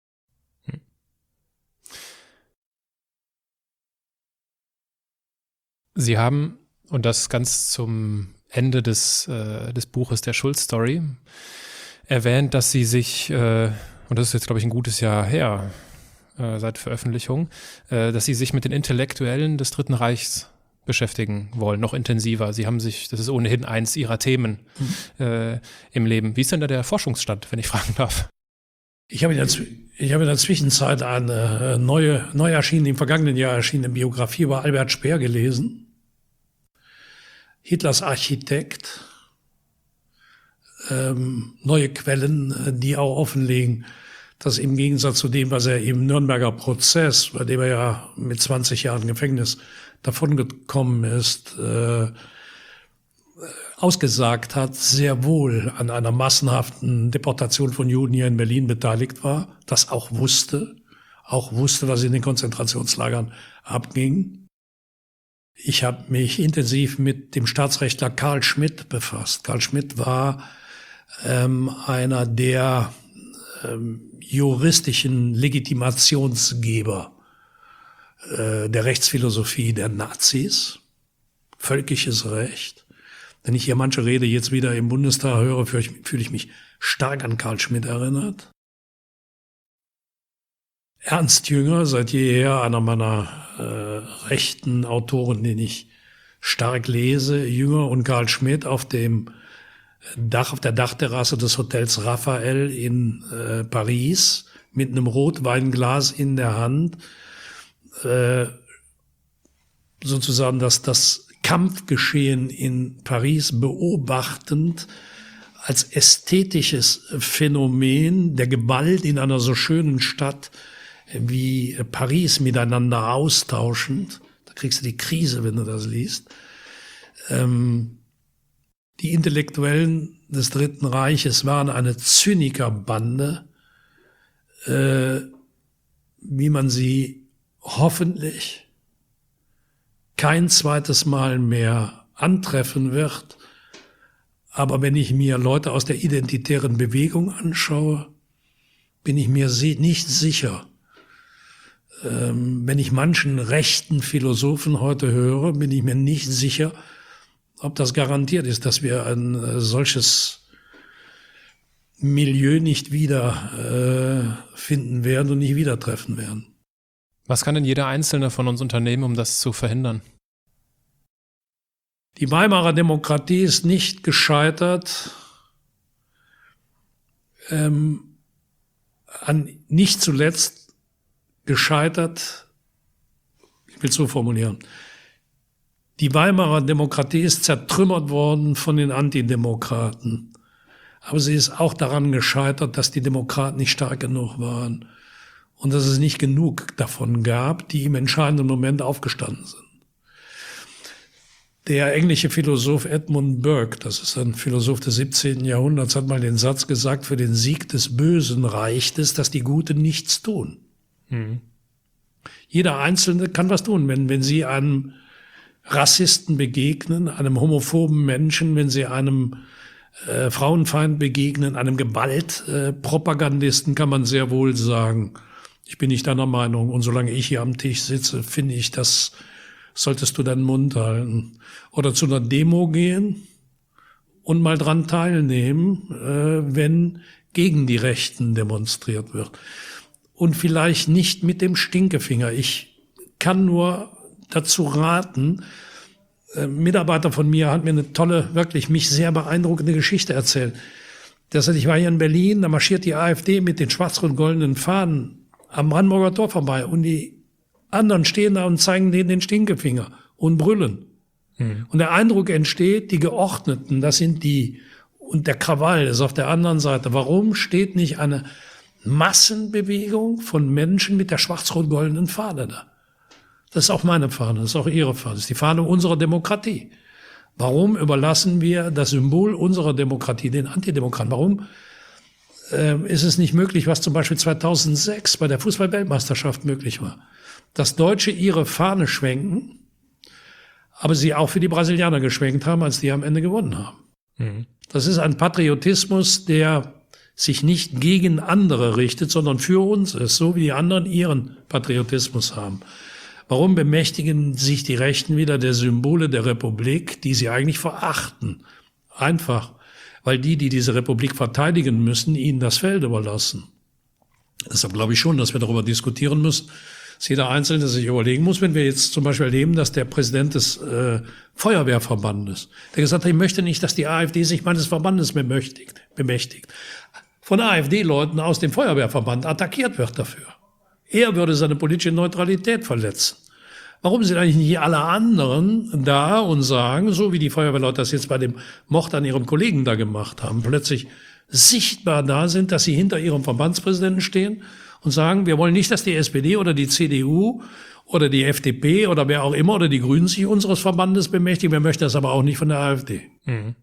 Sie haben, und das ganz zum Ende des Buches der Schulz-Story, erwähnt, dass Sie sich, und das ist jetzt, glaube ich, ein gutes Jahr her, seit Veröffentlichung, dass Sie sich mit den Intellektuellen des Dritten Reichs beschäftigen wollen, noch intensiver. Sie haben sich, das ist ohnehin eins Ihrer Themen im Leben. Wie ist denn da der Forschungsstand, wenn ich fragen darf? Ich habe in der Zwischenzeit eine neu erschienene, im vergangenen Jahr erschienene Biografie über Albert Speer gelesen. Hitlers Architekt. Neue Quellen, die auch offenlegen, dass im Gegensatz zu dem, was er im Nürnberger Prozess, bei dem er ja mit 20 Jahren Gefängnis davongekommen ist, ausgesagt hat, sehr wohl an einer massenhaften Deportation von Juden hier in Berlin beteiligt war, das auch wusste, was in den Konzentrationslagern abging. Ich habe mich intensiv mit dem Staatsrechtler Carl Schmitt befasst. Carl Schmitt war einer der juristischen Legitimationsgeber der Rechtsphilosophie der Nazis, völkisches Recht. Wenn ich hier manche Rede jetzt wieder im Bundestag höre, fühle ich mich stark an Carl Schmitt erinnert. Ernst Jünger, seit jeher einer meiner rechten Autoren, den ich stark lese, Jünger und Carl Schmitt auf der Dachterrasse des Hotels Raphael in Paris mit einem Rotweinglas in der Hand, sozusagen das Kampfgeschehen in Paris beobachtend als ästhetisches Phänomen der Gewalt in einer so schönen Stadt wie Paris miteinander austauschend. Da kriegst du die Krise, wenn du das liest. Die Intellektuellen des Dritten Reiches waren eine Zynikerbande, wie man sie hoffentlich kein zweites Mal mehr antreffen wird. Aber wenn ich mir Leute aus der identitären Bewegung anschaue, bin ich mir nicht sicher. Wenn ich manchen rechten Philosophen heute höre, bin ich mir nicht sicher, ob das garantiert ist, dass wir ein solches Milieu nicht wieder finden werden und nicht wieder treffen werden. Was kann denn jeder Einzelne von uns unternehmen, um das zu verhindern? Die Weimarer Demokratie ist nicht gescheitert, nicht zuletzt gescheitert, ich will es so formulieren, die Weimarer Demokratie ist zertrümmert worden von den Antidemokraten, aber sie ist auch daran gescheitert, dass die Demokraten nicht stark genug waren und dass es nicht genug davon gab, die im entscheidenden Moment aufgestanden sind. Der englische Philosoph Edmund Burke, das ist ein Philosoph des 17. Jahrhunderts, hat mal den Satz gesagt, für den Sieg des Bösen reicht es, dass die Guten nichts tun. Mhm. Jeder Einzelne kann was tun, wenn Sie einem Rassisten begegnen, einem homophoben Menschen, wenn Sie einem Frauenfeind begegnen, einem Gewaltpropagandisten, kann man sehr wohl sagen, ich bin nicht deiner Meinung und solange ich hier am Tisch sitze, finde ich, das solltest du deinen Mund halten. Oder zu einer Demo gehen und mal dran teilnehmen, wenn gegen die Rechten demonstriert wird. Und vielleicht nicht mit dem Stinkefinger. Ich kann nur dazu raten, ein Mitarbeiter von mir hat mir eine tolle, wirklich mich sehr beeindruckende Geschichte erzählt. Der sagt, ich war hier in Berlin, da marschiert die AfD mit den schwarz-rot-goldenen Fahnen am Brandenburger Tor vorbei und die anderen stehen da und zeigen denen den Stinkefinger und brüllen. Mhm. Und der Eindruck entsteht, die Geordneten, das sind die, und der Krawall ist auf der anderen Seite. Warum steht nicht eine Massenbewegung von Menschen mit der schwarz-rot-goldenen Fahne da? Das ist auch meine Fahne, das ist auch Ihre Fahne, das ist die Fahne unserer Demokratie. Warum überlassen wir das Symbol unserer Demokratie den Antidemokraten? Warum ist es nicht möglich, was zum Beispiel 2006 bei der Fußball-Weltmeisterschaft möglich war. Dass Deutsche ihre Fahne schwenken, aber sie auch für die Brasilianer geschwenkt haben, als die am Ende gewonnen haben. Mhm. Das ist ein Patriotismus, der sich nicht gegen andere richtet, sondern für uns ist, so wie die anderen ihren Patriotismus haben. Warum bemächtigen sich die Rechten wieder der Symbole der Republik, die sie eigentlich verachten? Einfach, weil die diese Republik verteidigen müssen, ihnen das Feld überlassen. Deshalb glaube ich schon, dass wir darüber diskutieren müssen, dass jeder Einzelne sich überlegen muss, wenn wir jetzt zum Beispiel erleben, dass der Präsident des Feuerwehrverbandes, der gesagt hat, ich möchte nicht, dass die AfD sich meines Verbandes bemächtigt, von AfD-Leuten aus dem Feuerwehrverband attackiert wird dafür. Er würde seine politische Neutralität verletzen. Warum sind eigentlich nicht alle anderen da und sagen, so wie die Feuerwehrleute das jetzt bei dem Mord an ihrem Kollegen da gemacht haben, plötzlich sichtbar da sind, dass sie hinter ihrem Verbandspräsidenten stehen und sagen, wir wollen nicht, dass die SPD oder die CDU oder die FDP oder wer auch immer oder die Grünen sich unseres Verbandes bemächtigen, wir möchten das aber auch nicht von der AfD. Mhm.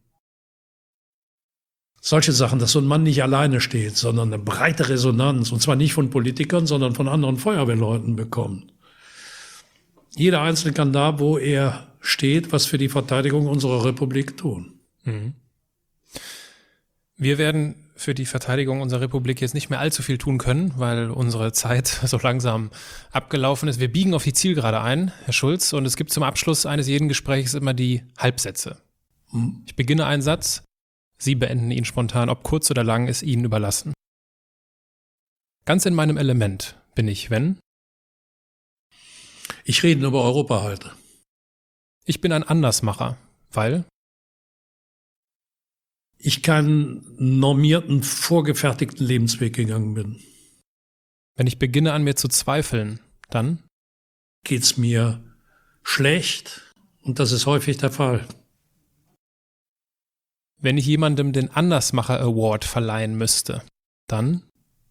Solche Sachen, dass so ein Mann nicht alleine steht, sondern eine breite Resonanz, und zwar nicht von Politikern, sondern von anderen Feuerwehrleuten bekommt. Jeder Einzelne kann da, wo er steht, was für die Verteidigung unserer Republik tun. Mhm. Wir werden für die Verteidigung unserer Republik jetzt nicht mehr allzu viel tun können, weil unsere Zeit so langsam abgelaufen ist. Wir biegen auf die Zielgerade ein, Herr Schulz, und es gibt zum Abschluss eines jeden Gesprächs immer die Halbsätze. Mhm. Ich beginne einen Satz, Sie beenden ihn spontan, ob kurz oder lang, ist Ihnen überlassen. Ganz in meinem Element bin ich, wenn ich Reden über Europa halte. Ich bin ein Andersmacher, weil ich keinen normierten, vorgefertigten Lebensweg gegangen bin. Wenn ich beginne an mir zu zweifeln, dann geht's mir schlecht, und das ist häufig der Fall. Wenn ich jemandem den Andersmacher Award verleihen müsste, dann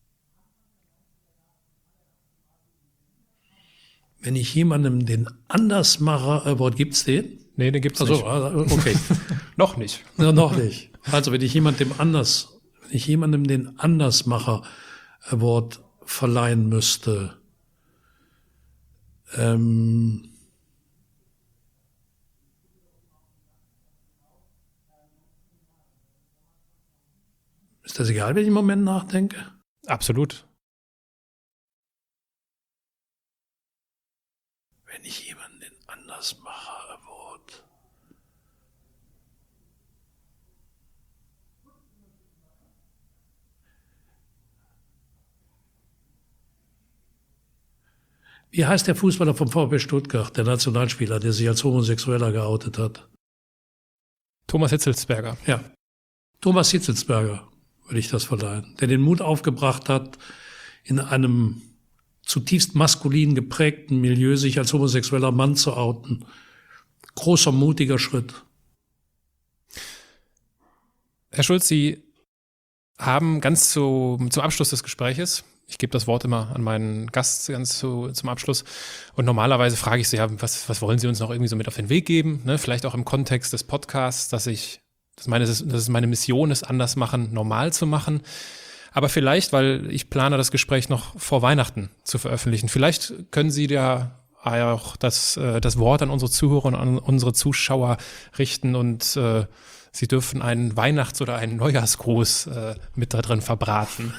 wenn ich jemandem den Andersmacher Award, gibt's den? Nee, den gibt's nicht. Okay. Noch nicht. Ja, noch nicht. Also wenn ich jemandem den Andersmacher Award verleihen müsste, ist das egal, wenn ich im Moment nachdenke? Absolut. Wenn ich jemanden den Andersmacher Award. Wie heißt der Fußballer vom VfB Stuttgart, der Nationalspieler, der sich als Homosexueller geoutet hat? Thomas Hitzelsberger. Ja, Thomas Hitzelsberger würde ich das verleihen, der den Mut aufgebracht hat, in einem zutiefst maskulin geprägten Milieu sich als homosexueller Mann zu outen. Großer, mutiger Schritt. Herr Schulz, Sie haben ganz zum Abschluss des Gespräches, ich gebe das Wort immer an meinen Gast ganz zum Abschluss, und normalerweise frage ich Sie, was wollen Sie uns noch irgendwie so mit auf den Weg geben? Ne? Vielleicht auch im Kontext des Podcasts, dass es meine Mission ist, Andersmachen normal zu machen. Aber vielleicht, weil ich plane, das Gespräch noch vor Weihnachten zu veröffentlichen, vielleicht können Sie ja auch das Wort an unsere Zuhörer und an unsere Zuschauer richten, und Sie dürfen einen Weihnachts- oder einen Neujahrsgruß mit da drin verbraten.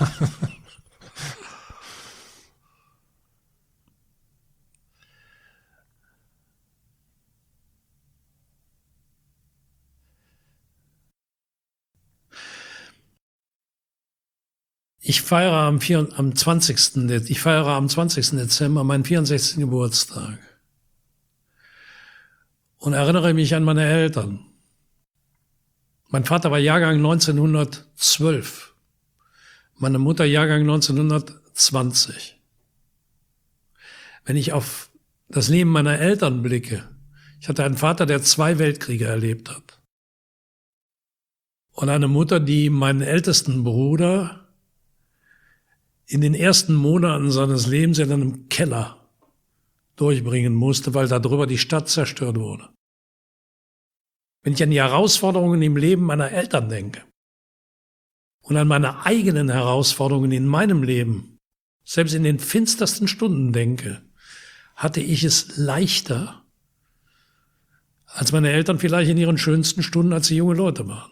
Ich feiere am 20. Dezember meinen 64. Geburtstag und erinnere mich an meine Eltern. Mein Vater war Jahrgang 1912, meine Mutter Jahrgang 1920. Wenn ich auf das Leben meiner Eltern blicke, ich hatte einen Vater, der 2 Weltkriege erlebt hat, und eine Mutter, die meinen ältesten Bruder in den ersten Monaten seines Lebens in einem Keller durchbringen musste, weil darüber die Stadt zerstört wurde. Wenn ich an die Herausforderungen im Leben meiner Eltern denke und an meine eigenen Herausforderungen in meinem Leben, selbst in den finstersten Stunden denke, hatte ich es leichter als meine Eltern vielleicht in ihren schönsten Stunden, als sie junge Leute waren.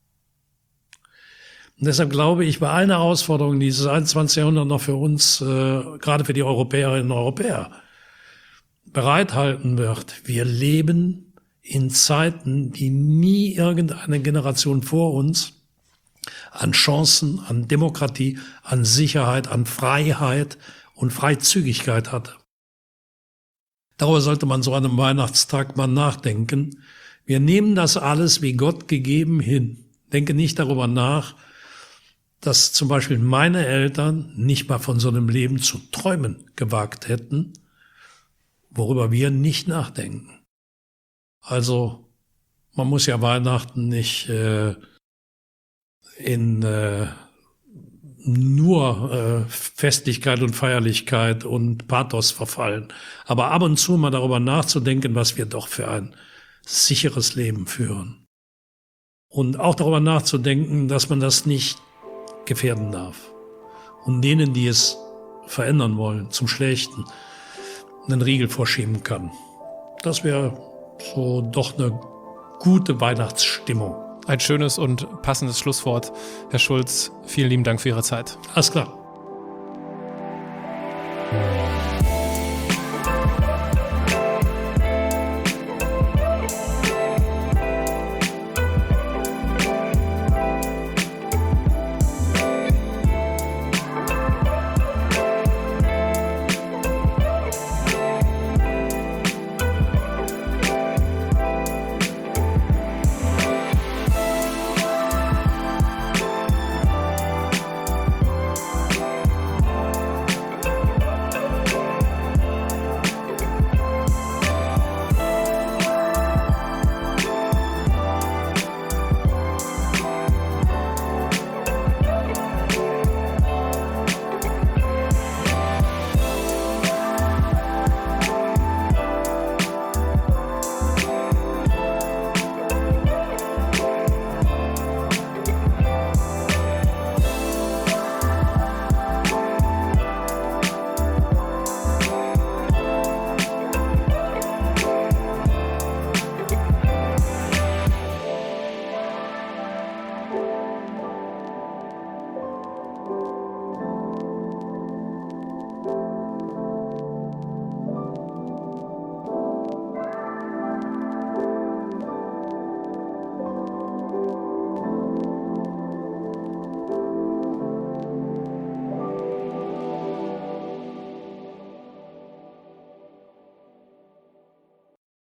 Und deshalb glaube ich, bei allen Herausforderungen, die dieses 21. Jahrhundert noch für uns, gerade für die Europäerinnen und Europäer, bereithalten wird, wir leben in Zeiten, die nie irgendeine Generation vor uns an Chancen, an Demokratie, an Sicherheit, an Freiheit und Freizügigkeit hatte. Darüber sollte man so an einem Weihnachtstag mal nachdenken. Wir nehmen das alles wie Gott gegeben hin. Denke nicht darüber nach, dass zum Beispiel meine Eltern nicht mal von so einem Leben zu träumen gewagt hätten, worüber wir nicht nachdenken. Also man muss ja Weihnachten nicht nur Festlichkeit und Feierlichkeit und Pathos verfallen, aber ab und zu mal darüber nachzudenken, was wir doch für ein sicheres Leben führen. Und auch darüber nachzudenken, dass man das nicht gefährden darf. Und denen, die es verändern wollen, zum Schlechten, einen Riegel vorschieben kann. Das wäre so doch eine gute Weihnachtsstimmung. Ein schönes und passendes Schlusswort. Herr Schulz, vielen lieben Dank für Ihre Zeit. Alles klar.